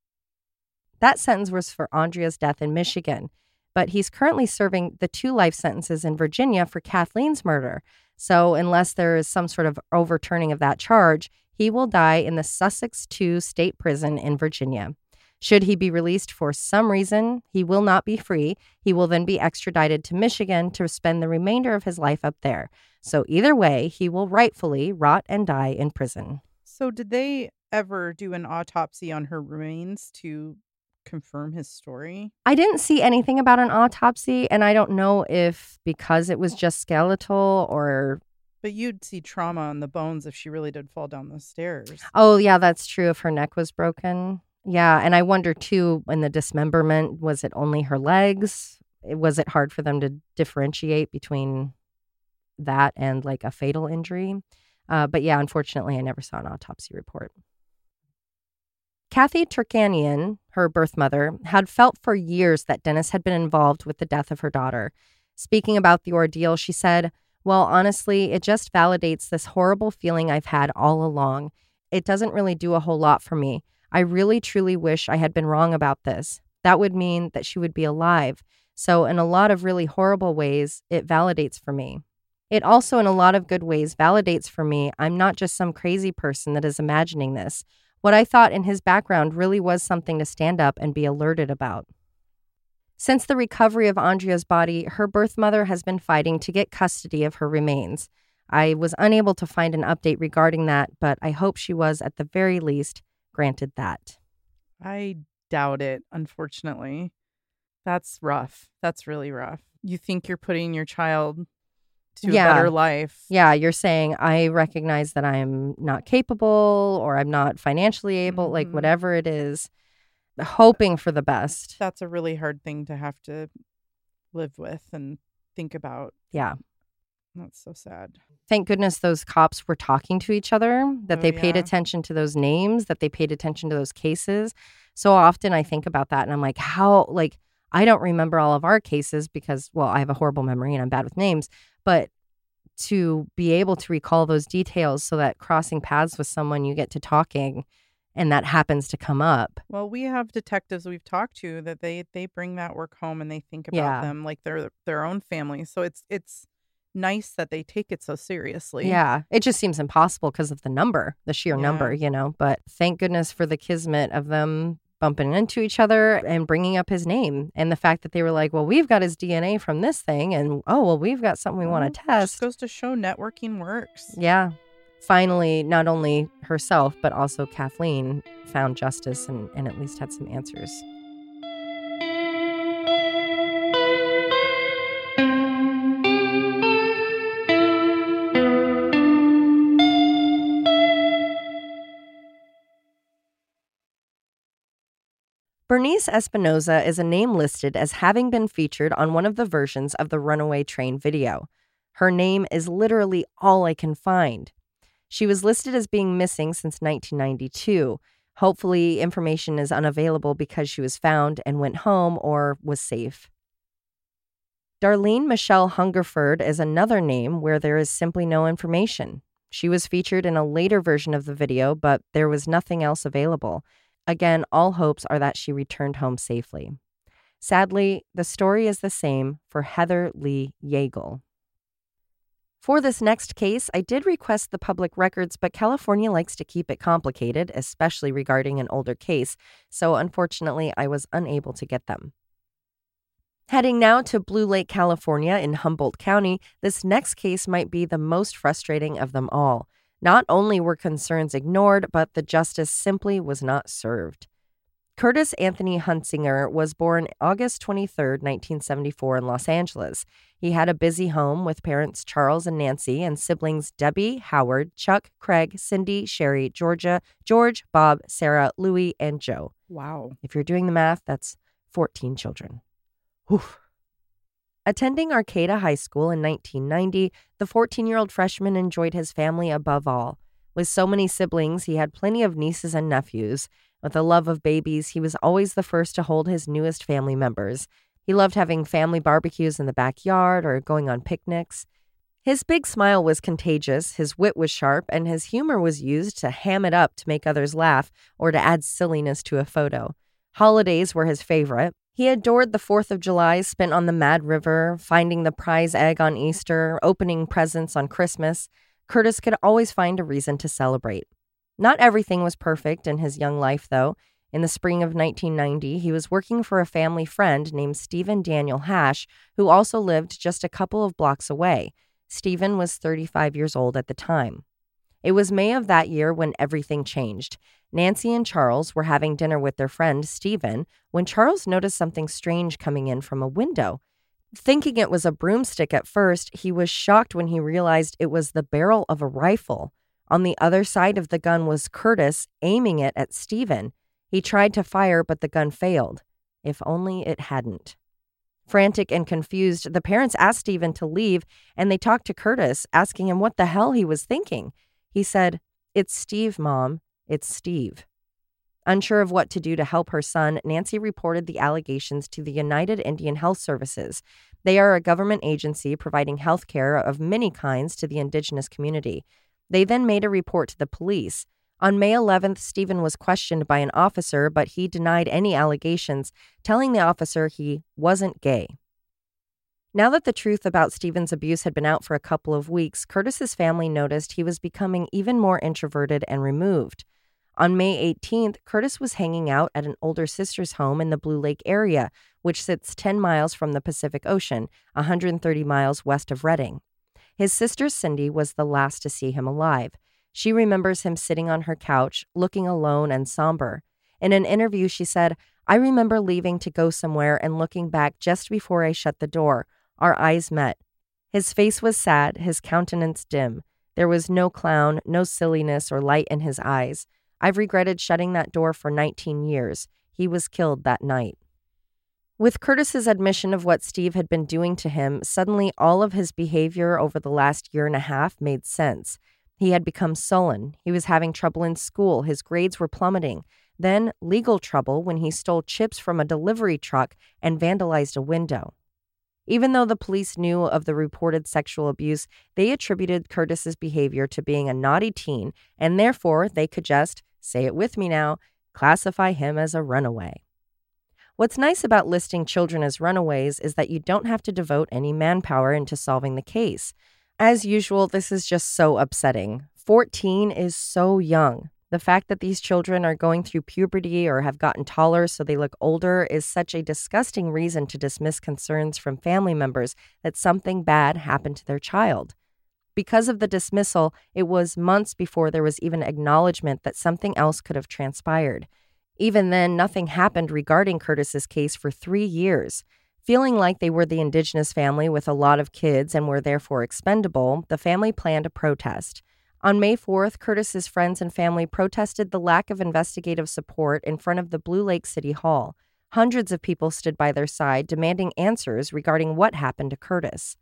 Speaker 2: That sentence was for Andrea's death in Michigan, but he's currently serving the 2 life sentences in Virginia for Kathleen's murder. So unless there is some sort of overturning of that charge, he will die in the Sussex 2 State Prison in Virginia. Should he be released for some reason, he will not be free. He will then be extradited to Michigan to spend the remainder of his life up there. So either way, he will rightfully rot and die in prison.
Speaker 1: So did they ever do an autopsy on her remains to confirm his story?
Speaker 2: I didn't see anything about an autopsy, and I don't know if because it was just skeletal or...
Speaker 1: But you'd see trauma on the bones if she really did fall down the stairs.
Speaker 2: Oh, yeah, that's true if her neck was broken. Yeah, and I wonder, too, in the dismemberment, was it only her legs? Was it hard for them to differentiate between that and, like, a fatal injury? But, yeah, unfortunately, I never saw an autopsy report. Kathy Turkanian, her birth mother, had felt for years that Dennis had been involved with the death of her daughter. Speaking about the ordeal, she said, "Well, honestly, it just validates this horrible feeling I've had all along. It doesn't really do a whole lot for me. I really, truly wish I had been wrong about this. That would mean that she would be alive. So in a lot of really horrible ways, it validates for me." It also, in a lot of good ways, validates for me I'm not just some crazy person that is imagining this. What I thought in his background really was something to stand up and be alerted about. Since the recovery of Andrea's body, her birth mother has been fighting to get custody of her remains. I was unable to find an update regarding that, but I hope she was, at the very least, granted that.
Speaker 1: I doubt it, unfortunately. That's rough. That's really rough. You think you're putting your child to a better life.
Speaker 2: Yeah, you're saying, I recognize that I'm not capable or I'm not financially able, like whatever it is, hoping for the best.
Speaker 1: That's a really hard thing to have to live with and think about.
Speaker 2: Yeah.
Speaker 1: That's so sad.
Speaker 2: Thank goodness those cops were talking to each other, that they paid attention to those names, that they paid attention to those cases. So often I think about that and I'm like, how, like, I don't remember all of our cases because, well, I have a horrible memory and I'm bad with names, but to be able to recall those details so that crossing paths with someone, you get to talking and that happens to come up.
Speaker 1: Well, we have detectives we've talked to that they bring that work home and they think about them like they're their own family. So it's nice that they take it so seriously.
Speaker 2: Yeah, it just seems impossible because of the sheer number, you know, but thank goodness for the kismet of them bumping into each other and bringing up his name. And the fact that they were like, well, we've got his DNA from this thing. And, oh, well, we've got something we want to test.
Speaker 1: Just goes to show networking works.
Speaker 2: Yeah. Finally, not only herself, but also Kathleen found justice and at least had some answers. Bernice Espinoza is a name listed as having been featured on one of the versions of the Runaway Train video. Her name is literally all I can find. She was listed as being missing since 1992. Hopefully, information is unavailable because she was found and went home or was safe. Darlene Michelle Hungerford is another name where there is simply no information. She was featured in a later version of the video, but there was nothing else available. Again, all hopes are that she returned home safely. Sadly, the story is the same for Heather Lee Yeagle. For this next case, I did request the public records, but California likes to keep it complicated, especially regarding an older case, so unfortunately, I was unable to get them. Heading now to Blue Lake, California in Humboldt County, this next case might be the most frustrating of them all. Not only were concerns ignored, but the justice simply was not served. Curtis Anthony Hunsinger was born August 23, 1974 in Los Angeles. He had a busy home with parents Charles and Nancy and siblings Debbie, Howard, Chuck, Craig, Cindy, Sherry, Georgia, George, Bob, Sarah, Louie, and Joe.
Speaker 1: Wow.
Speaker 2: If you're doing the math, that's 14 children. Oof. Attending Arcata High School in 1990, the 14-year-old freshman enjoyed his family above all. With so many siblings, he had plenty of nieces and nephews. With a love of babies, he was always the first to hold his newest family members. He loved having family barbecues in the backyard or going on picnics. His big smile was contagious, his wit was sharp, and his humor was used to ham it up to make others laugh or to add silliness to a photo. Holidays were his favorite. He adored the 4th of July spent on the Mad River, finding the prize egg on Easter, opening presents on Christmas. Curtis could always find a reason to celebrate. Not everything was perfect in his young life, though. In the spring of 1990, he was working for a family friend named Stephen Daniel Hash, who also lived just a couple of blocks away. Stephen was 35 years old at the time. It was May of that year when everything changed. Nancy and Charles were having dinner with their friend, Stephen, when Charles noticed something strange coming in from a window. Thinking it was a broomstick at first, he was shocked when he realized it was the barrel of a rifle. On the other side of the gun was Curtis, aiming it at Stephen. He tried to fire, but the gun failed. If only it hadn't. Frantic and confused, the parents asked Stephen to leave, and they talked to Curtis, asking him what the hell he was thinking. He said, "It's Steve, Mom. It's Steve." Unsure of what to do to help her son, Nancy reported the allegations to the United Indian Health Services. They are a government agency providing health care of many kinds to the indigenous community. They then made a report to the police. On May 11th, Stephen was questioned by an officer, but he denied any allegations, telling the officer he wasn't gay. Now that the truth about Stephen's abuse had been out for a couple of weeks, Curtis's family noticed he was becoming even more introverted and removed. On May 18th, Curtis was hanging out at an older sister's home in the Blue Lake area, which sits 10 miles from the Pacific Ocean, 130 miles west of Redding. His sister Cindy was the last to see him alive. She remembers him sitting on her couch, looking alone and somber. In an interview, she said, "I remember leaving to go somewhere and looking back just before I shut the door. Our eyes met. His face was sad, his countenance dim. There was no clown, no silliness or light in his eyes. I've regretted shutting that door for 19 years. He was killed that night." With Curtis's admission of what Steve had been doing to him, suddenly all of his behavior over the last year and a half made sense. He had become sullen. He was having trouble in school. His grades were plummeting. Then legal trouble when he stole chips from a delivery truck and vandalized a window. Even though the police knew of the reported sexual abuse, they attributed Curtis's behavior to being a naughty teen, and therefore they could just, say it with me now, classify him as a runaway. What's nice about listing children as runaways is that you don't have to devote any manpower into solving the case. As usual, this is just so upsetting. 14 is so young. The fact that these children are going through puberty or have gotten taller so they look older is such a disgusting reason to dismiss concerns from family members that something bad happened to their child. Because of the dismissal, it was months before there was even acknowledgement that something else could have transpired. Even then, nothing happened regarding Curtis's case for 3 years. Feeling like they were the indigenous family with a lot of kids and were therefore expendable, the family planned a protest. On May 4th, Curtis's friends and family protested the lack of investigative support in front of the Blue Lake City Hall. Hundreds of people stood by their side, demanding answers regarding what happened to Curtis.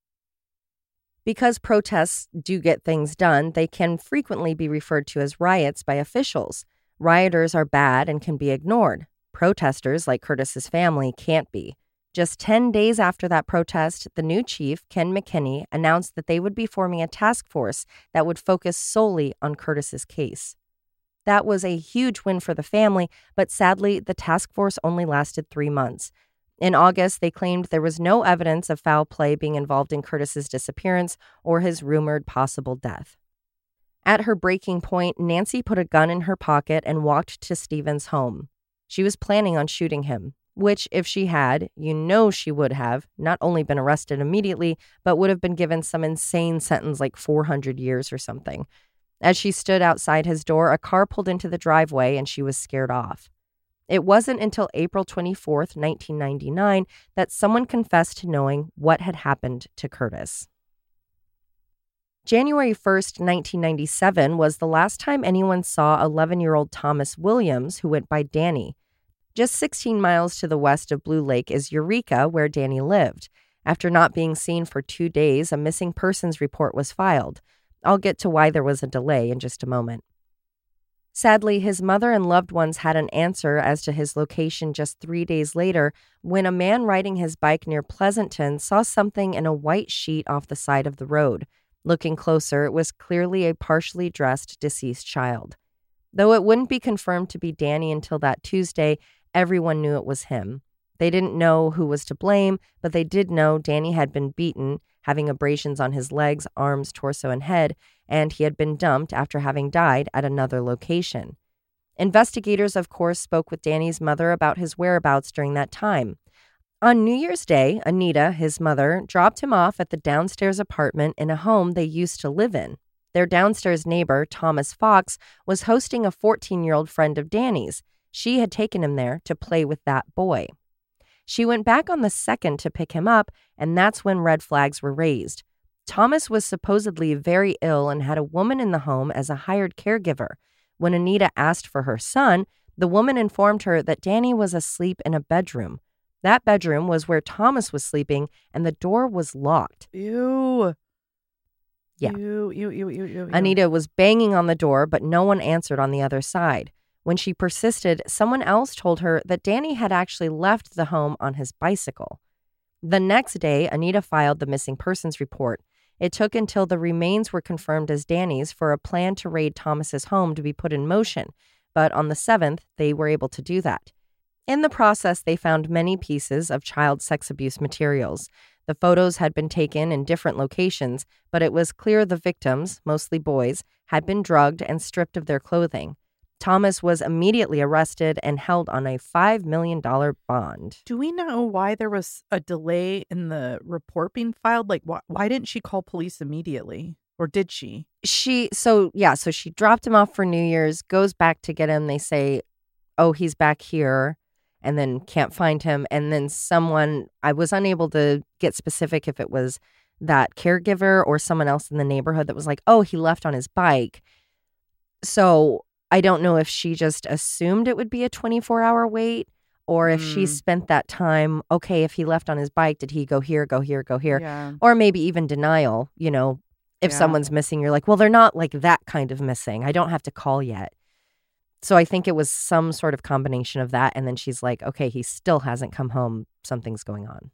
Speaker 2: Because protests do get things done, they can frequently be referred to as riots by officials. Rioters are bad and can be ignored. Protesters, like Curtis's family, can't be. Just 10 days after that protest, the new chief, Ken McKinney, announced that they would be forming a task force that would focus solely on Curtis's case. That was a huge win for the family, but sadly, the task force only lasted 3 months. In August, they claimed there was no evidence of foul play being involved in Curtis's disappearance or his rumored possible death. At her breaking point, Nancy put a gun in her pocket and walked to Stephen's home. She was planning on shooting him, which, if she had, she would have not only been arrested immediately, but would have been given some insane sentence like 400 years or something. As she stood outside his door, a car pulled into the driveway and she was scared off. It wasn't until April 24th, 1999, that someone confessed to knowing what had happened to Curtis. January 1st, 1997 was the last time anyone saw 11-year-old Thomas Williams, who went by Danny. Just 16 miles to the west of Blue Lake is Eureka, where Danny lived. After not being seen for 2 days, a missing persons report was filed. I'll get to why there was a delay in just a moment. Sadly, his mother and loved ones had an answer as to his location just 3 days later when a man riding his bike near Pleasanton saw something in a white sheet off the side of the road. Looking closer, it was clearly a partially dressed deceased child. Though it wouldn't be confirmed to be Danny until that Tuesday, everyone knew it was him. They didn't know who was to blame, but they did know Danny had been beaten, having abrasions on his legs, arms, torso, and head, and he had been dumped after having died at another location. Investigators, of course, spoke with Danny's mother about his whereabouts during that time. On New Year's Day, Anita, his mother, dropped him off at the downstairs apartment in a home they used to live in. Their downstairs neighbor, Thomas Fox, was hosting a 14-year-old friend of Danny's. She had taken him there to play with that boy. She went back on the 2nd to pick him up, and that's when red flags were raised. Thomas was supposedly very ill and had a woman in the home as a hired caregiver. When Anita asked for her son, the woman informed her that Danny was asleep in a bedroom. That bedroom was where Thomas was sleeping, and the door was locked.
Speaker 1: Ew.
Speaker 2: Yeah.
Speaker 1: Ew.
Speaker 2: Anita was banging on the door, but no one answered on the other side. When she persisted, someone else told her that Danny had actually left the home on his bicycle. The next day, Anita filed the missing persons report. It took until the remains were confirmed as Danny's for a plan to raid Thomas's home to be put in motion, but on the 7th, they were able to do that. In the process, they found many pieces of child sex abuse materials. The photos had been taken in different locations, but it was clear the victims, mostly boys, had been drugged and stripped of their clothing. Thomas was immediately arrested and held on a $5 million bond.
Speaker 1: Do we know why there was a delay in the report being filed? Like, why didn't she call police immediately? Or did she?
Speaker 2: So she dropped him off for New Year's, goes back to get him. They say, oh, he's back here, and then can't find him. And then I was unable to get specific if it was that caregiver or someone else in the neighborhood that was like, oh, he left on his bike. So I don't know if she just assumed it would be a 24-hour wait, or if she spent that time, okay, if he left on his bike, did he go here, go here, go here?
Speaker 1: Yeah.
Speaker 2: Or maybe even denial, if someone's missing, you're like, well, they're not like that kind of missing. I don't have to call yet. So I think it was some sort of combination of that. And then she's like, okay, he still hasn't come home. Something's going on.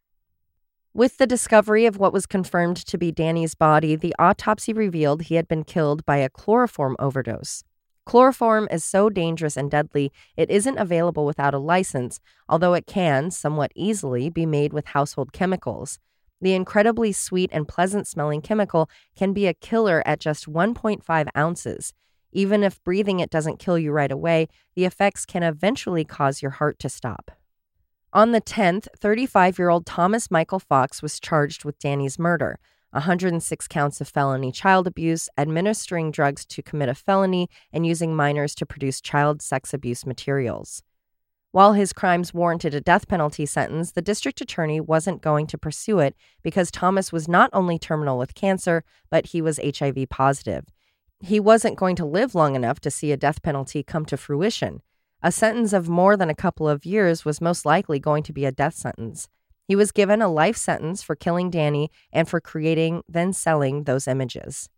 Speaker 2: With the discovery of what was confirmed to be Danny's body, the autopsy revealed he had been killed by a chloroform overdose. Chloroform is so dangerous and deadly, it isn't available without a license, although it can, somewhat easily, be made with household chemicals. The incredibly sweet and pleasant-smelling chemical can be a killer at just 1.5 ounces. Even if breathing it doesn't kill you right away, the effects can eventually cause your heart to stop. On the 10th, 35-year-old Thomas Michael Fox was charged with Danny's murder, 106 counts of felony child abuse, administering drugs to commit a felony, and using minors to produce child sex abuse materials. While his crimes warranted a death penalty sentence, the district attorney wasn't going to pursue it because Thomas was not only terminal with cancer, but he was HIV positive. He wasn't going to live long enough to see a death penalty come to fruition. A sentence of more than a couple of years was most likely going to be a death sentence. He was given a life sentence for killing Danny and for creating, then selling those images.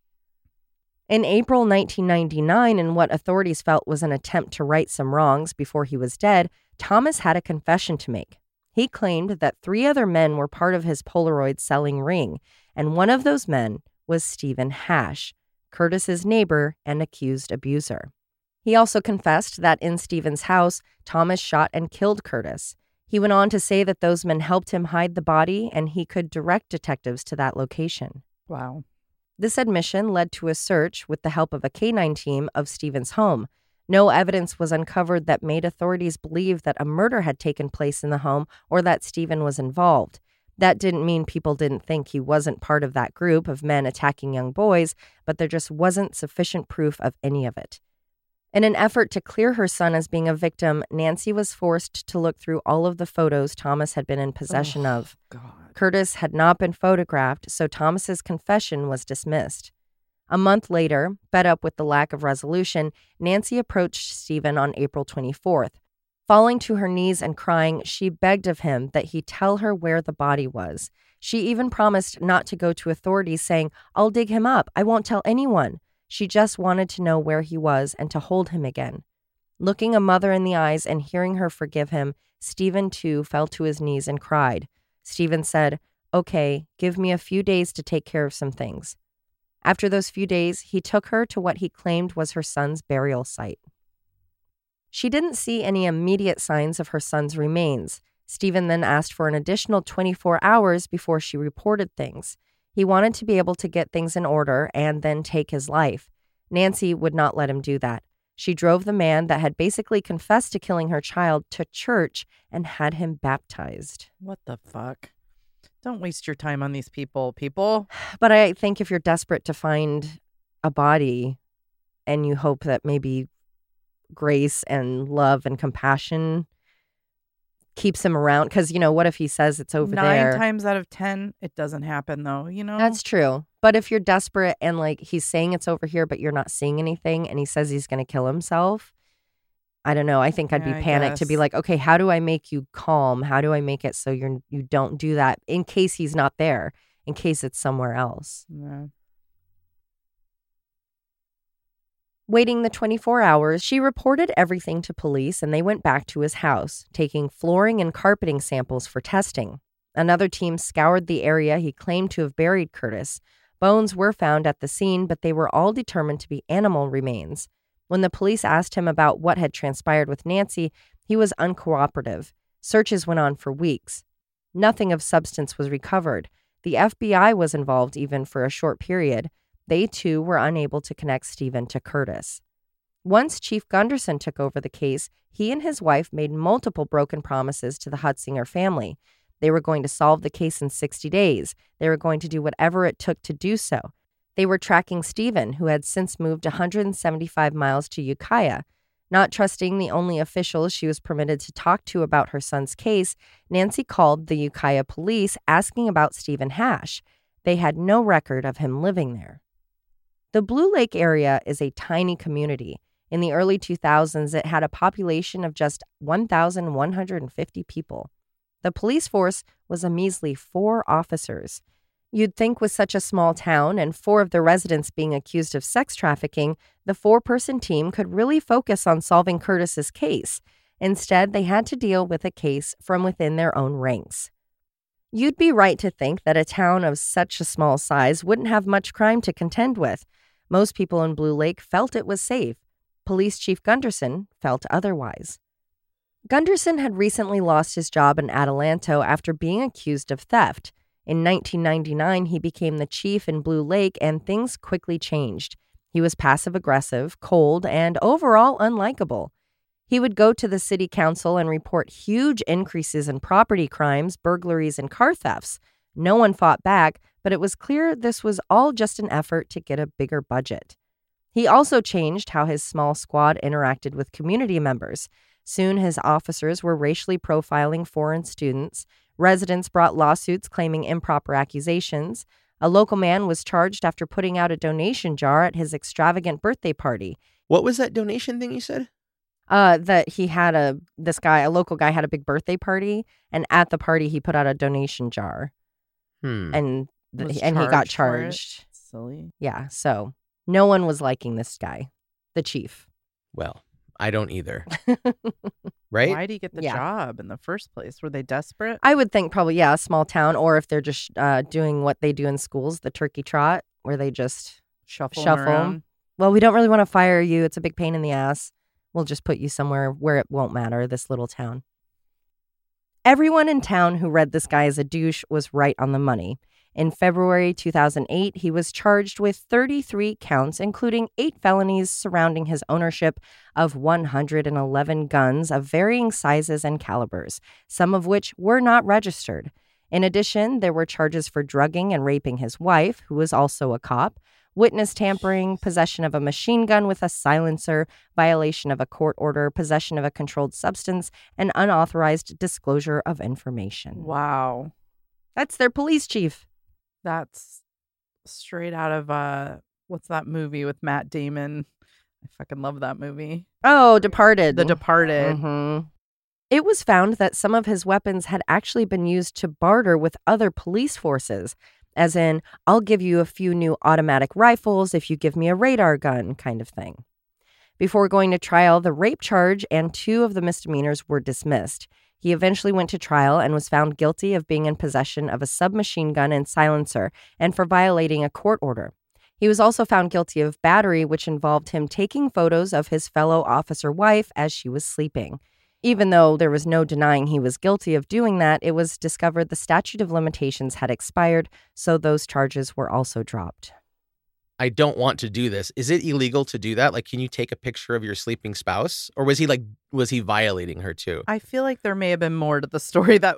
Speaker 2: In April 1999, in what authorities felt was an attempt to right some wrongs before he was dead, Thomas had a confession to make. He claimed that 3 other men were part of his Polaroid selling ring, and one of those men was Stephen Hash, Curtis's neighbor and accused abuser. He also confessed that in Stephen's house, Thomas shot and killed Curtis. He went on to say that those men helped him hide the body and he could direct detectives to that location.
Speaker 1: Wow.
Speaker 2: This admission led to a search with the help of a canine team of Stephen's home. No evidence was uncovered that made authorities believe that a murder had taken place in the home or that Stephen was involved. That didn't mean people didn't think he wasn't part of that group of men attacking young boys, but there just wasn't sufficient proof of any of it. In an effort to clear her son as being a victim, Nancy was forced to look through all of the photos Thomas had been in possession of.
Speaker 1: God.
Speaker 2: Curtis had not been photographed, so Thomas's confession was dismissed. A month later, fed up with the lack of resolution, Nancy approached Stephen on April 24th. Falling to her knees and crying, she begged of him that he tell her where the body was. She even promised not to go to authorities, saying, "I'll dig him up. I won't tell anyone." She just wanted to know where he was and to hold him again. Looking a mother in the eyes and hearing her forgive him, Stephen too fell to his knees and cried. Stephen said, "Okay, give me a few days to take care of some things." After those few days, he took her to what he claimed was her son's burial site. She didn't see any immediate signs of her son's remains. Stephen then asked for an additional 24 hours before she reported things. He wanted to be able to get things in order and then take his life. Nancy would not let him do that. She drove the man that had basically confessed to killing her child to church and had him baptized.
Speaker 1: What the fuck? Don't waste your time on these people.
Speaker 2: But I think if you're desperate to find a body and you hope that maybe grace and love and compassion keeps him around, because, what if he says it's over
Speaker 1: 9
Speaker 2: there?
Speaker 1: times out of 10, it doesn't happen, though,
Speaker 2: That's true. But if you're desperate and, he's saying it's over here, but you're not seeing anything, and he says he's going to kill himself, I don't know. I think I'd be panicked to be like, okay, how do I make you calm? How do I make it so you don't do that in case he's not there, in case it's somewhere else?
Speaker 1: Yeah.
Speaker 2: Waiting the 24 hours, she reported everything to police and they went back to his house, taking flooring and carpeting samples for testing. Another team scoured the area he claimed to have buried Curtis. Bones were found at the scene, but they were all determined to be animal remains. When the police asked him about what had transpired with Nancy, He was uncooperative. Searches went on for weeks. Nothing of substance was recovered. The FBI was involved even for a short period. They too were unable to connect Stephen to Curtis. Once Chief Gunderson took over the case, he and his wife made multiple broken promises to the Hutzinger family. They were going to solve the case in 60 days. They were going to do whatever it took to do so. They were tracking Stephen, who had since moved 175 miles to Ukiah. Not trusting the only officials she was permitted to talk to about her son's case, Nancy called the Ukiah police asking about Stephen Hash. They had no record of him living there. The Blue Lake area is a tiny community. In the early 2000s, it had a population of just 1,150 people. The police force was a measly 4 officers. You'd think with such a small town and 4 of the residents being accused of sex trafficking, the 4-person team could really focus on solving Curtis's case. Instead, they had to deal with a case from within their own ranks. You'd be right to think that a town of such a small size wouldn't have much crime to contend with. Most people in Blue Lake felt it was safe. Police Chief Gunderson felt otherwise. Gunderson had recently lost his job in Adelanto after being accused of theft. In 1999, he became the chief in Blue Lake, and things quickly changed. He was passive-aggressive, cold, and overall unlikable. He would go to the city council and report huge increases in property crimes, burglaries, and car thefts. No one fought back, but it was clear this was all just an effort to get a bigger budget. He also changed how his small squad interacted with community members. Soon his officers were racially profiling foreign students. Residents brought lawsuits claiming improper accusations. A local man was charged after putting out a donation jar at his extravagant birthday party.
Speaker 3: What was that donation thing you said?
Speaker 2: That he had a local guy had a big birthday party, and at the party he put out a donation jar. And he got charged.
Speaker 1: Silly.
Speaker 2: Yeah, so no one was liking this guy, the chief.
Speaker 3: Well, I don't either. Right?
Speaker 1: Why did he get the job in the first place? Were they desperate?
Speaker 2: I would think probably, a small town, or if they're just doing what they do in schools, the turkey trot, where they just
Speaker 1: shuffle.
Speaker 2: Well, we don't really want to fire you. It's a big pain in the ass. We'll just put you somewhere where it won't matter, this little town. Everyone in town who read this guy as a douche was right on the money. In February 2008, he was charged with 33 counts, including 8 felonies surrounding his ownership of 111 guns of varying sizes and calibers, some of which were not registered. In addition, there were charges for drugging and raping his wife, who was also a cop, witness tampering, possession of a machine gun with a silencer, violation of a court order, possession of a controlled substance, and unauthorized disclosure of information.
Speaker 1: Wow.
Speaker 2: That's their police chief.
Speaker 1: That's straight out of, what's that movie with Matt Damon? I fucking love that movie.
Speaker 2: Oh, Departed.
Speaker 1: The Departed.
Speaker 2: Mm-hmm. It was found that some of his weapons had actually been used to barter with other police forces, as in, I'll give you a few new automatic rifles if you give me a radar gun kind of thing. Before going to trial, the rape charge and 2 of the misdemeanors were dismissed. He eventually went to trial and was found guilty of being in possession of a submachine gun and silencer and for violating a court order. He was also found guilty of battery, which involved him taking photos of his fellow officer wife as she was sleeping. Even though there was no denying he was guilty of doing that, it was discovered the statute of limitations had expired, so those charges were also dropped.
Speaker 3: I don't want to do this. Is it illegal to do that? Like, can you take a picture of your sleeping spouse? Or was he violating her too?
Speaker 1: I feel like there may have been more to the story that,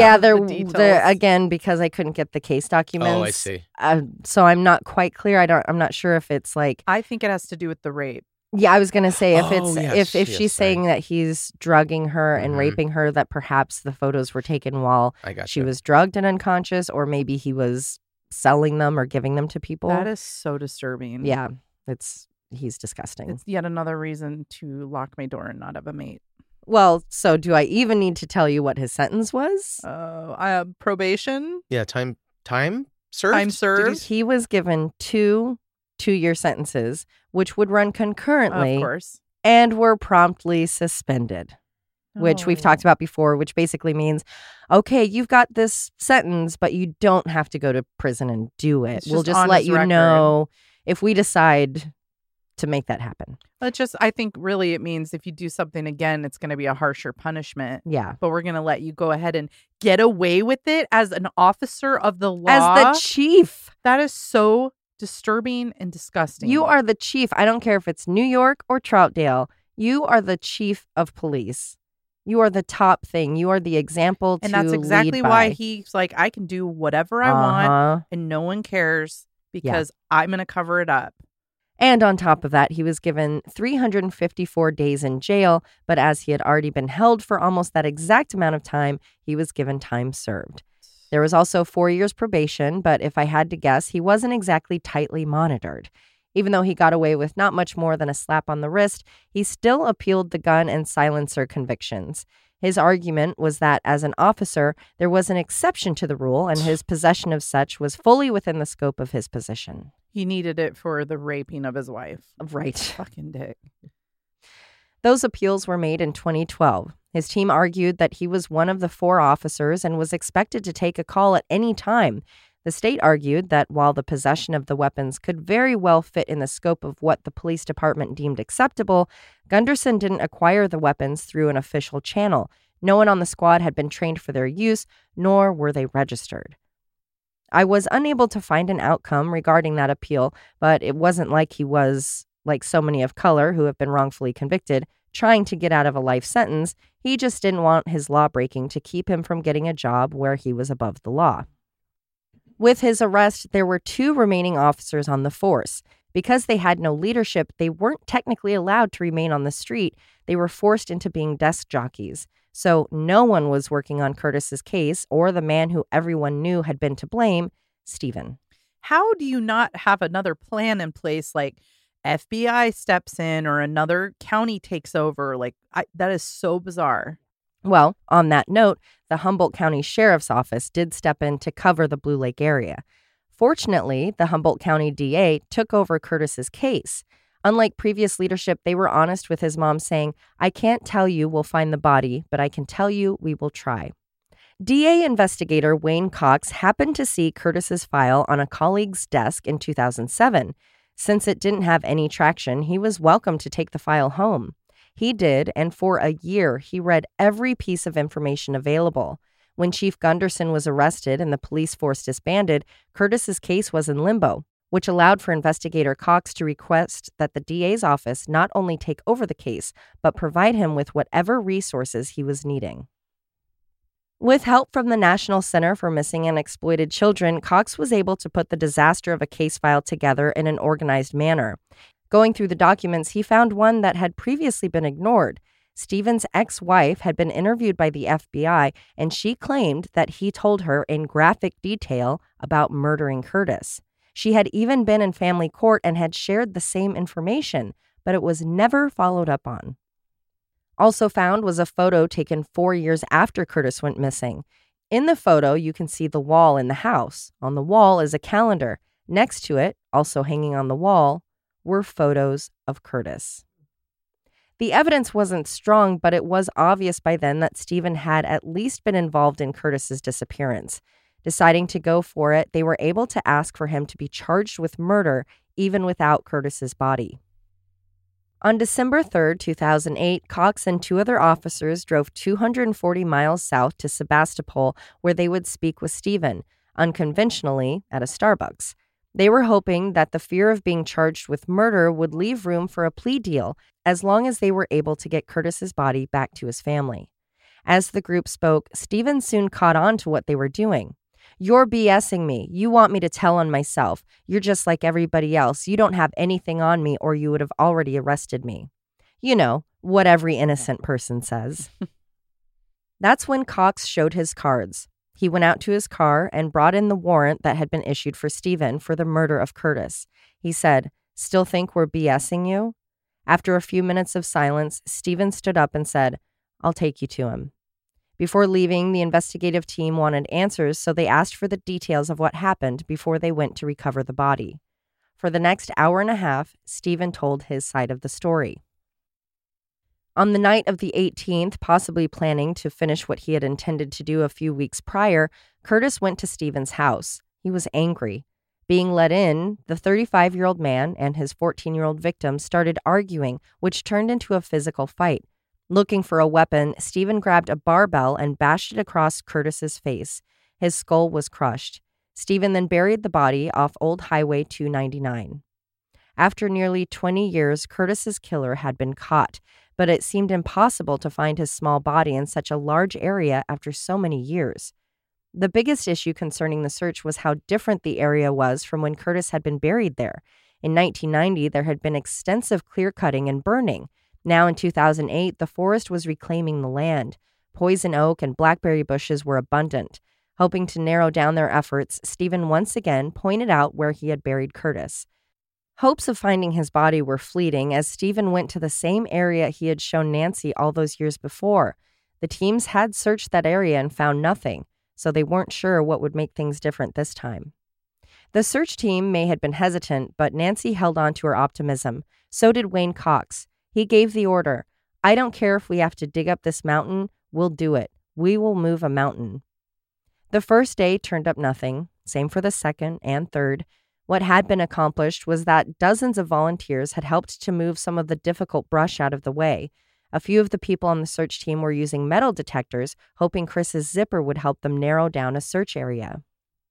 Speaker 2: there again, because I couldn't get the case documents.
Speaker 3: Oh, I see.
Speaker 2: So I'm not quite clear. I'm not sure if it's like.
Speaker 1: I think it has to do with the rape.
Speaker 2: Yeah, I was gonna say if
Speaker 3: if
Speaker 2: she's saying that he's drugging her and raping her, that perhaps the photos were taken while she was drugged and unconscious, or maybe he was selling them or giving them to people.
Speaker 1: That is so disturbing.
Speaker 2: Yeah, he's disgusting.
Speaker 1: It's yet another reason to lock my door and not have a mate.
Speaker 2: Well, so do I even need to tell you what his sentence was?
Speaker 1: Probation.
Speaker 3: Yeah, time served.
Speaker 1: Time served.
Speaker 2: He was given 2 2-year sentences, which would run concurrently,
Speaker 1: of course,
Speaker 2: and were promptly suspended. Which we've talked about before, which basically means, okay, you've got this sentence, but you don't have to go to prison and do it. We'll just let you know if we decide to make that happen.
Speaker 1: I think really it means if you do something again, it's going to be a harsher punishment.
Speaker 2: Yeah.
Speaker 1: But we're going to let you go ahead and get away with it as an officer of the law.
Speaker 2: As the chief.
Speaker 1: That is so disturbing and disgusting.
Speaker 2: You are the chief. I don't care if it's New York or Troutdale. You are the chief of police. You are the top thing. You are the example to lead by.
Speaker 1: And that's exactly why he's like, I can do whatever I want and no one cares because I'm going to cover it up.
Speaker 2: And on top of that, he was given 354 days in jail, but as he had already been held for almost that exact amount of time, he was given time served. There was also 4 years probation, but if I had to guess, he wasn't exactly tightly monitored. Even though he got away with not much more than a slap on the wrist, he still appealed the gun and silencer convictions. His argument was that as an officer, there was an exception to the rule, and his possession of such was fully within the scope of his position.
Speaker 1: He needed it for the raping of his wife.
Speaker 2: Right.
Speaker 1: Fucking dick.
Speaker 2: Those appeals were made in 2012. His team argued that he was one of the 4 officers and was expected to take a call at any time. The state argued that while the possession of the weapons could very well fit in the scope of what the police department deemed acceptable, Gunderson didn't acquire the weapons through an official channel. No one on the squad had been trained for their use, nor were they registered. I was unable to find an outcome regarding that appeal, but it wasn't like he was, like so many of color who have been wrongfully convicted, trying to get out of a life sentence. He just didn't want his law-breaking to keep him from getting a job where he was above the law. With his arrest, there were 2 remaining officers on the force. Because they had no leadership, they weren't technically allowed to remain on the street. They were forced into being desk jockeys. So no one was working on Curtis's case or the man who everyone knew had been to blame, Stephen.
Speaker 1: How do you not have another plan in place, like FBI steps in or another county takes over? That is so bizarre.
Speaker 2: Well, on that note, the Humboldt County Sheriff's Office did step in to cover the Blue Lake area. Fortunately, the Humboldt County DA took over Curtis's case. Unlike previous leadership, they were honest with his mom, saying, "I can't tell you we'll find the body, but I can tell you we will try." DA investigator Wayne Cox happened to see Curtis's file on a colleague's desk in 2007. Since it didn't have any traction, he was welcome to take the file home. He did, and for a year, he read every piece of information available. When Chief Gunderson was arrested and the police force disbanded, Curtis's case was in limbo, which allowed for investigator Cox to request that the DA's office not only take over the case, but provide him with whatever resources he was needing. With help from the National Center for Missing and Exploited Children, Cox was able to put the disaster of a case file together in an organized manner. Going through the documents, he found one that had previously been ignored. Stephen's ex-wife had been interviewed by the FBI, and she claimed that he told her in graphic detail about murdering Curtis. She had even been in family court and had shared the same information, but it was never followed up on. Also found was a photo taken 4 years after Curtis went missing. In the photo, you can see the wall in the house. On the wall is a calendar. Next to it, also hanging on the wall, were photos of Curtis. The evidence wasn't strong, but it was obvious by then that Stephen had at least been involved in Curtis's disappearance. Deciding to go for it, they were able to ask for him to be charged with murder, even without Curtis's body. On December 3, 2008, Cox and 2 other officers drove 240 miles south to Sebastopol, where they would speak with Stephen, unconventionally at a Starbucks. They were hoping that the fear of being charged with murder would leave room for a plea deal, as long as they were able to get Curtis's body back to his family. As the group spoke, Stephen soon caught on to what they were doing. "You're BSing me. You want me to tell on myself. You're just like everybody else. You don't have anything on me or you would have already arrested me." You know, what every innocent person says. That's when Cox showed his cards. He went out to his car and brought in the warrant that had been issued for Stephen for the murder of Curtis. He said, "Still think we're BSing you?" After a few minutes of silence, Stephen stood up and said, "I'll take you to him." Before leaving, the investigative team wanted answers, so they asked for the details of what happened before they went to recover the body. For the next hour and a half, Stephen told his side of the story. On the night of the 18th, possibly planning to finish what he had intended to do a few weeks prior, Curtis went to Stephen's house. He was angry. Being let in, the 35-year-old man and his 14-year-old victim started arguing, which turned into a physical fight. Looking for a weapon, Stephen grabbed a barbell and bashed it across Curtis's face. His skull was crushed. Stephen then buried the body off Old Highway 299. After nearly 20 years, Curtis's killer had been caught, but it seemed impossible to find his small body in such a large area after so many years. The biggest issue concerning the search was how different the area was from when Curtis had been buried there. In 1990, there had been extensive clear-cutting and burning. Now in 2008, the forest was reclaiming the land. Poison oak and blackberry bushes were abundant. Hoping to narrow down their efforts, Stephen once again pointed out where he had buried Curtis. Hopes of finding his body were fleeting as Stephen went to the same area he had shown Nancy all those years before. The teams had searched that area and found nothing, so they weren't sure what would make things different this time. The search team may have been hesitant, but Nancy held on to her optimism. So did Wayne Cox. He gave the order, "I don't care if we have to dig up this mountain, we'll do it. We will move a mountain." The first day turned up nothing, same for the second and third. What had been accomplished was that dozens of volunteers had helped to move some of the difficult brush out of the way. A few of the people on the search team were using metal detectors, hoping Chris's zipper would help them narrow down a search area.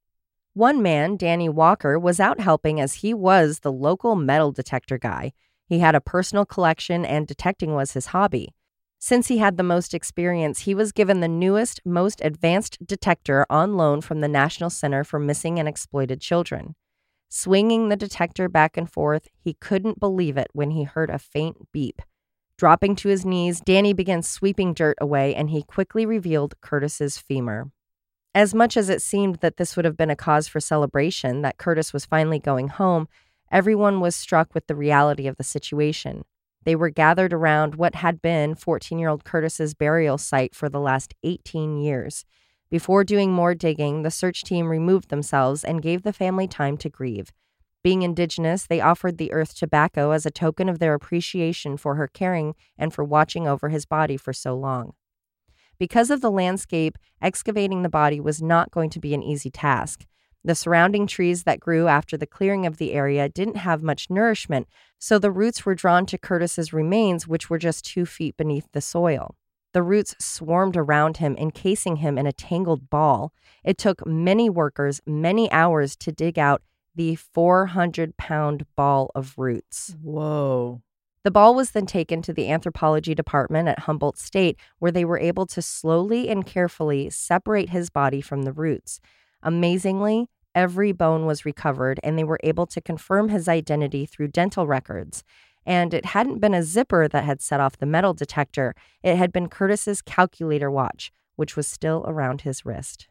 Speaker 2: One man, Danny Walker, was out helping as he was the local metal detector guy. He had a personal collection and detecting was his hobby. Since he had the most experience, he was given the newest, most advanced detector on loan from the National Center for Missing and Exploited Children. Swinging the detector back and forth, he couldn't believe it when he heard a faint beep. Dropping to his knees, Danny began sweeping dirt away, and he quickly revealed Curtis's femur. As much as it seemed that this would have been a cause for celebration, that Curtis was finally going home, everyone was struck with the reality of the situation. They were gathered around what had been 14-year-old Curtis's burial site for the last 18 years. Before doing more digging, the search team removed themselves and gave the family time to grieve. Being indigenous, they offered the earth tobacco as a token of their appreciation for her caring and for watching over his body for so long. Because of the landscape, excavating the body was not going to be an easy task. The surrounding trees that grew after the clearing of the area didn't have much nourishment, so the roots were drawn to Curtis's remains, which were just 2 feet beneath the soil. The roots swarmed around him, encasing him in a tangled ball. It took many workers many hours to dig out the 400-pound ball of roots.
Speaker 4: Whoa.
Speaker 2: The ball was then taken to the anthropology department at Humboldt State, where they were able to slowly and carefully separate his body from the roots. Amazingly, every bone was recovered, and they were able to confirm his identity through dental records. And it hadn't been a zipper that had set off the metal detector. It had been Curtis's calculator watch, which was still around his wrist.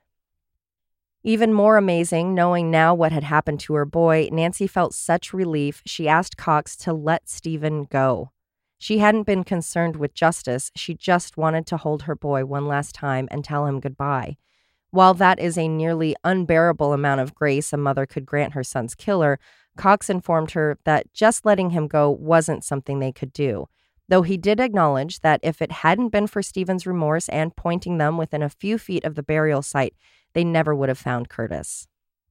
Speaker 2: Even more amazing, knowing now what had happened to her boy, Nancy felt such relief she asked Cox to let Stephen go. She hadn't been concerned with justice, she just wanted to hold her boy one last time and tell him goodbye. While that is a nearly unbearable amount of grace a mother could grant her son's killer, Cox informed her that just letting him go wasn't something they could do, though he did acknowledge that if it hadn't been for Stephen's remorse and pointing them within a few feet of the burial site, they never would have found Curtis.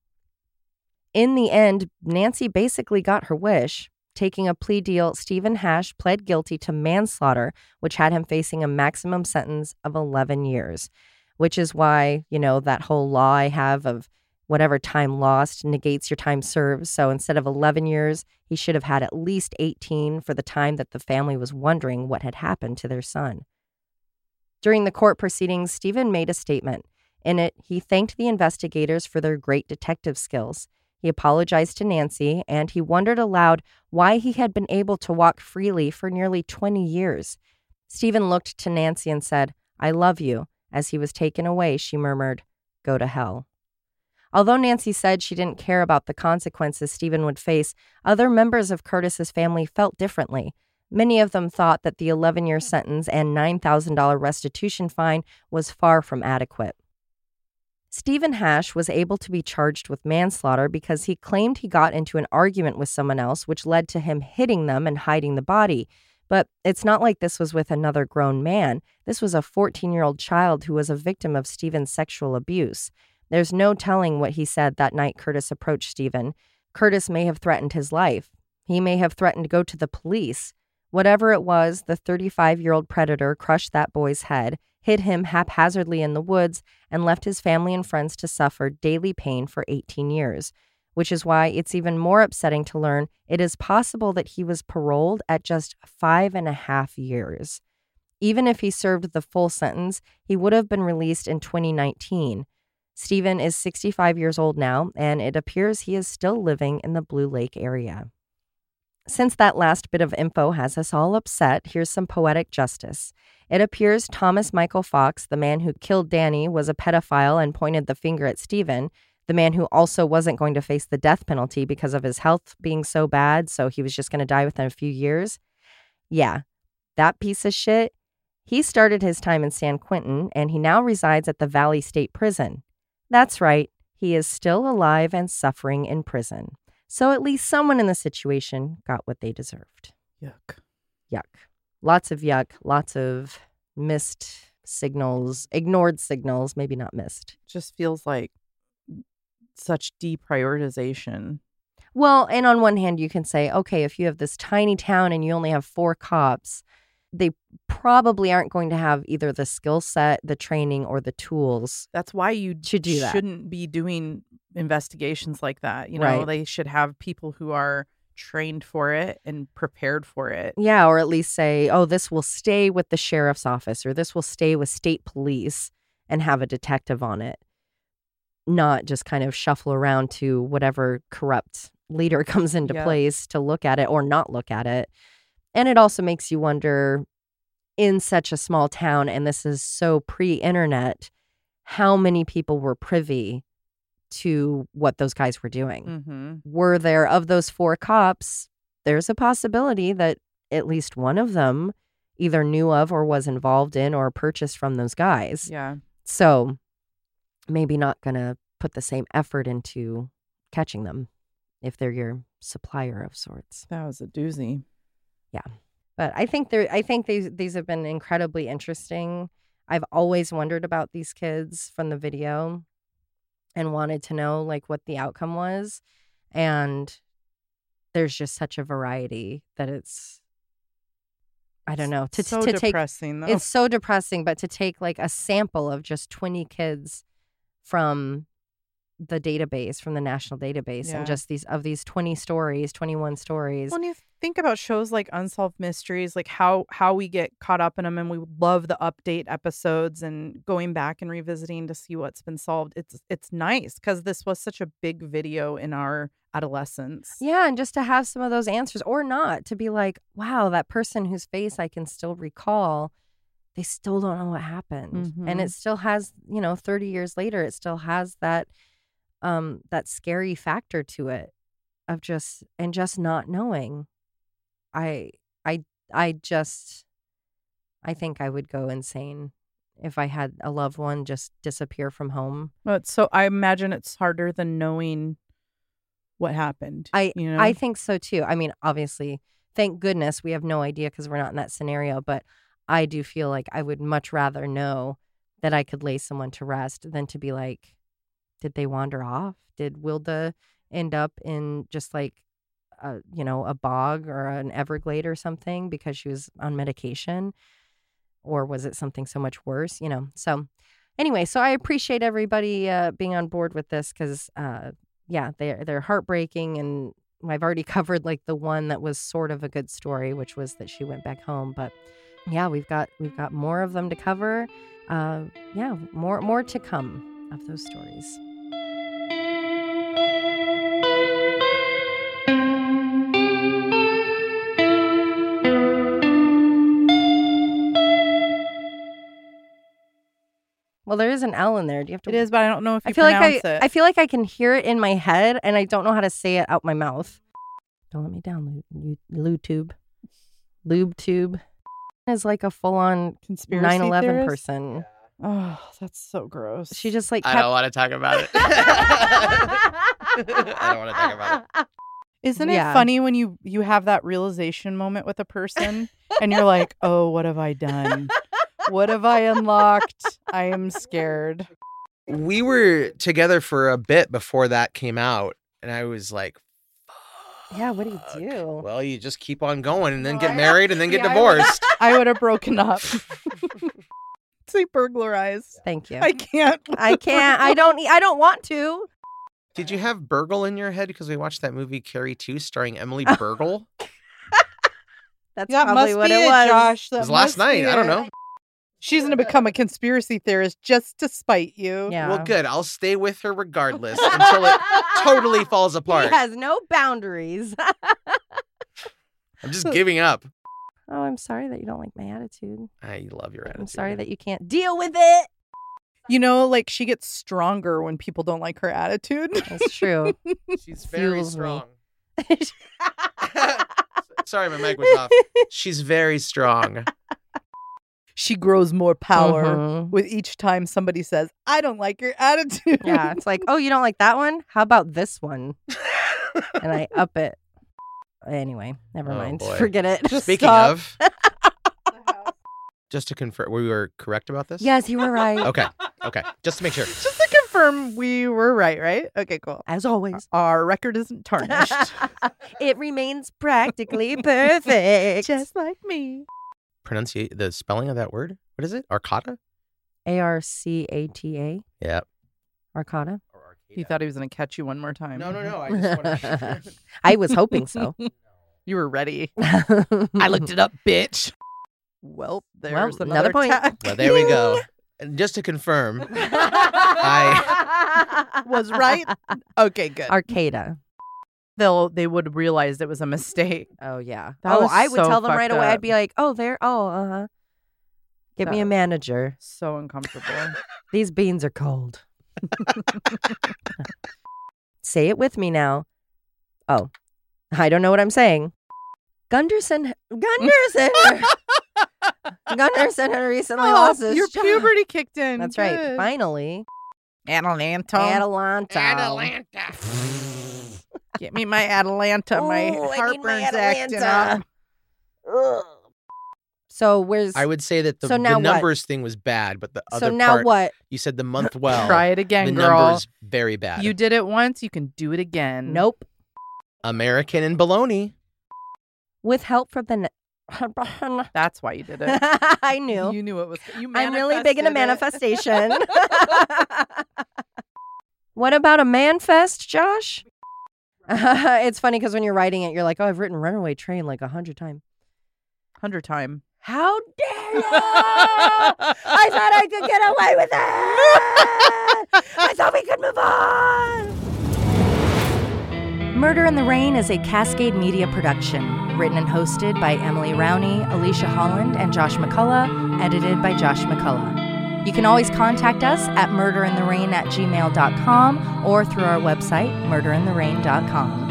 Speaker 2: In the end, Nancy basically got her wish. Taking a plea deal, Stephen Hash pled guilty to manslaughter, which had him facing a maximum sentence of 11 years, which is why, that whole law I have of whatever time lost negates your time served. So instead of 11 years, he should have had at least 18 for the time that the family was wondering what had happened to their son. During the court proceedings, Stephen made a statement. In it, he thanked the investigators for their great detective skills. He apologized to Nancy, and he wondered aloud why he had been able to walk freely for nearly 20 years. Stephen looked to Nancy and said, "I love you." As he was taken away, she murmured, "Go to hell." Although Nancy said she didn't care about the consequences Stephen would face, other members of Curtis's family felt differently. Many of them thought that the 11-year sentence and $9,000 restitution fine was far from adequate. Stephen Hash was able to be charged with manslaughter because he claimed he got into an argument with someone else, which led to him hitting them and hiding the body. But it's not like this was with another grown man. This was a 14-year-old child who was a victim of Stephen's sexual abuse. There's no telling what he said that night Curtis approached Stephen. Curtis may have threatened his life. He may have threatened to go to the police. Whatever it was, the 35-year-old predator crushed that boy's head, hid him haphazardly in the woods, and left his family and friends to suffer daily pain for 18 years, which is why it's even more upsetting to learn it is possible that he was paroled at just 5.5 years. Even if he served the full sentence, he would have been released in 2019. Stephen is 65 years old now, and it appears he is still living in the Blue Lake area. Since that last bit of info has us all upset, here's some poetic justice. It appears Thomas Michael Fox, the man who killed Danny, was a pedophile and pointed the finger at Stephen, the man who also wasn't going to face the death penalty because of his health being so bad, so he was just going to die within a few years. Yeah, that piece of shit. He started his time in San Quentin, and he now resides at the Valley State Prison. That's right, he is still alive and suffering in prison. So at least someone in the situation got what they deserved.
Speaker 1: Yuck.
Speaker 2: Yuck. Lots of yuck, lots of missed signals, ignored signals, maybe not missed.
Speaker 1: Just feels like such deprioritization.
Speaker 2: Well, and on one hand, you can say, okay, if you have this tiny town and you only have 4 cops, they probably aren't going to have either the skill set, the training, or the tools.
Speaker 1: That's why you
Speaker 2: to do that.
Speaker 1: Shouldn't be doing investigations like that. You know,
Speaker 2: Right.
Speaker 1: They should have people who are trained for it and prepared for it.
Speaker 2: Yeah, or at least say, oh, this will stay with the sheriff's office or this will stay with state police and have a detective on it. Not just kind of shuffle around to whatever corrupt leader comes into
Speaker 1: Yeah.
Speaker 2: place to look at it or not look at it. And it also makes you wonder, in such a small town, and this is so pre-internet, how many people were privy to what those guys were doing?
Speaker 1: Mm-hmm.
Speaker 2: Were there, of those 4 cops, there's a possibility that at least one of them either knew of or was involved in or purchased from those guys.
Speaker 1: Yeah.
Speaker 2: So maybe not going to put the same effort into catching them if they're your supplier of sorts.
Speaker 1: That was a doozy.
Speaker 2: But I think these have been incredibly interesting. I've always wondered about these kids from the video and wanted to know like what the outcome was. And there's just such a variety that it's, I don't know.
Speaker 1: So
Speaker 2: to take,
Speaker 1: depressing, though.
Speaker 2: it's so depressing, but to take like a sample of just 20 kids from the database, from the national database,
Speaker 1: Yeah.
Speaker 2: and just these 21 stories.
Speaker 1: When you think about shows like Unsolved Mysteries, like how we get caught up in them, and we love the update episodes and going back and revisiting to see what's been solved. It's nice because this was such a big video in our adolescence.
Speaker 2: Yeah, and just to have some of those answers or not, to be like, wow, that person whose face I can still recall, they still don't know what happened.
Speaker 1: Mhm.
Speaker 2: And it still has, 30 years later, it still has that scary factor to it of just not knowing. I think I would go insane if I had a loved one just disappear from home.
Speaker 1: But so I imagine it's harder than knowing what happened.
Speaker 2: I think so too. I mean, obviously, thank goodness we have no idea because we're not in that scenario. But I do feel like I would much rather know that I could lay someone to rest than to be like, did they wander off? Did Wilda end up in just like, a bog or an Everglade or something because she was on medication? Or was it something so much worse? So anyway, so I appreciate everybody being on board with this because, they're heartbreaking. And I've already covered like the one that was sort of a good story, which was that she went back home. But yeah, we've got more of them to cover. More to come of those stories. Well, there is an L in there. Do you have to?
Speaker 1: It is, but I don't know if you
Speaker 2: I feel
Speaker 1: pronounce
Speaker 2: like
Speaker 1: it.
Speaker 2: I feel like I can hear it in my head, and I don't know how to say it out my mouth. Don't let me down, LubeTube. LubeTube is like a full-on
Speaker 1: Conspiracy
Speaker 2: 9/11
Speaker 1: theorist?
Speaker 2: person.
Speaker 1: Oh, that's so gross.
Speaker 2: She just like
Speaker 3: I
Speaker 2: kept...
Speaker 3: don't want to talk about it. I don't want to talk about it.
Speaker 1: Isn't it
Speaker 2: Yeah.
Speaker 1: funny when you have that realization moment with a person and you're like, oh, what have I done? What have I unlocked? I am scared.
Speaker 3: We were together for a bit before that came out, and I was like,
Speaker 2: Yeah, what do you do?
Speaker 3: well, you just keep on going and then
Speaker 2: No,
Speaker 3: get
Speaker 2: I-
Speaker 3: married and then get
Speaker 2: Yeah, I
Speaker 3: divorced.
Speaker 1: I would have broken up. Say burglarize.
Speaker 2: Thank you.
Speaker 1: I can't.
Speaker 2: I can't. I don't want to.
Speaker 3: Did you have Burgle in your head because we watched that movie Carrie 2 starring Emily Burgle?
Speaker 2: That's
Speaker 1: That
Speaker 2: probably
Speaker 1: must
Speaker 2: what
Speaker 1: be
Speaker 2: it
Speaker 1: it,
Speaker 2: was.
Speaker 1: Josh.
Speaker 3: It
Speaker 1: That
Speaker 3: was last
Speaker 1: must be
Speaker 3: night. I don't
Speaker 1: it.
Speaker 3: know.
Speaker 1: She's going to become a conspiracy theorist just to spite you.
Speaker 2: Yeah.
Speaker 3: Well, good. I'll stay with her regardless until it totally falls apart.
Speaker 2: He has no boundaries.
Speaker 3: I'm just giving up.
Speaker 2: Oh, I'm sorry that you don't like my attitude.
Speaker 3: I love your attitude.
Speaker 2: I'm sorry that you can't deal with it.
Speaker 1: You know, like she gets stronger when people don't like her attitude.
Speaker 2: That's true.
Speaker 3: She's very
Speaker 2: fuels me.
Speaker 3: strong. Sorry, my mic was off. She's very strong.
Speaker 1: She grows more power
Speaker 2: Mhm.
Speaker 1: with each time somebody says, I don't like your attitude.
Speaker 2: Yeah, it's like, oh, you don't like that one? How about this one? And I up it. Anyway, never
Speaker 3: Oh,
Speaker 2: mind.
Speaker 3: boy.
Speaker 2: Forget it.
Speaker 1: Just
Speaker 3: Speaking
Speaker 1: stop.
Speaker 3: of, just to confirm, we were correct about this?
Speaker 2: Yes, you were right.
Speaker 3: Okay. Just to make sure.
Speaker 1: Just to confirm we were right? Okay, cool.
Speaker 2: As always.
Speaker 1: Our record isn't tarnished.
Speaker 2: It remains practically perfect.
Speaker 1: Just like me.
Speaker 3: The spelling of that word? What is it? Arcata?
Speaker 2: Arcata.
Speaker 3: Yeah.
Speaker 2: Arcata.
Speaker 1: He thought he was going to catch you one more time.
Speaker 3: No. I just want to make sure.
Speaker 2: I was hoping so.
Speaker 1: You were ready.
Speaker 2: I
Speaker 1: I looked it up, bitch. Well, there's
Speaker 2: Well,
Speaker 1: another
Speaker 2: another point.
Speaker 1: tag.
Speaker 3: Well, there we go. And just to confirm, I
Speaker 1: Was right? Okay, good.
Speaker 2: Arcata.
Speaker 1: They would realize it was a mistake.
Speaker 2: Oh yeah.
Speaker 1: That was
Speaker 2: I would
Speaker 1: so
Speaker 2: tell them right
Speaker 1: fucked
Speaker 2: away.
Speaker 1: up.
Speaker 2: I'd be like, "Oh, there. Oh, uh-huh. Get me a
Speaker 1: That-
Speaker 2: manager.
Speaker 1: So uncomfortable.
Speaker 2: These beans are cold." Say it with me now. Oh, I don't know what I'm saying. Gunderson had recently lost his
Speaker 1: your
Speaker 2: job.
Speaker 1: puberty kicked in.
Speaker 2: That's right.
Speaker 1: Good.
Speaker 2: Finally.
Speaker 1: Atalanta.
Speaker 2: Atalanta.
Speaker 1: Get me my Atalanta. My
Speaker 2: Ooh, I need my
Speaker 1: heartburn's acting up.
Speaker 2: Ugh. So where's
Speaker 3: I would say that the
Speaker 2: So now what?
Speaker 3: numbers thing was bad, but the other
Speaker 2: so now
Speaker 3: part,
Speaker 2: what?
Speaker 3: you said the month well.
Speaker 1: Try it again,
Speaker 3: the
Speaker 1: girl.
Speaker 3: numbers very bad.
Speaker 1: You did it once, you can do it again.
Speaker 2: Nope.
Speaker 3: American and baloney.
Speaker 2: With help from the
Speaker 1: That's why you did it.
Speaker 2: I knew.
Speaker 1: You knew it was. You
Speaker 2: I'm really big into
Speaker 1: manifested it.
Speaker 2: manifestation. What about a man-fest, Josh? It's funny because when you're writing it, you're like, oh, I've written Runaway Train like 100 times.
Speaker 1: 100 time.
Speaker 2: How dare you! I thought I could get away with it! I thought we could move on! Murder in the Rain is a Cascade Media production, written and hosted by Emily Rowney, Alicia Holland, and Josh McCullough, edited by Josh McCullough. You can always contact us at murderintherain@gmail.com or through our website, murderintherain.com.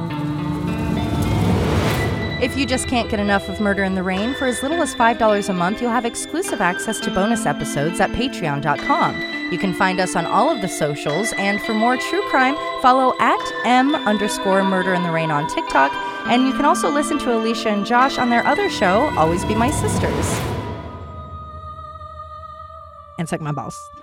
Speaker 2: If you just can't get enough of Murder in the Rain, for as little as $5 a month, you'll have exclusive access to bonus episodes at patreon.com. You can find us on all of the socials, and for more true crime, follow @M_Murder in the Rain on TikTok, and you can also listen to Alicia and Josh on their other show, Always Be My Sisters. And suck my balls.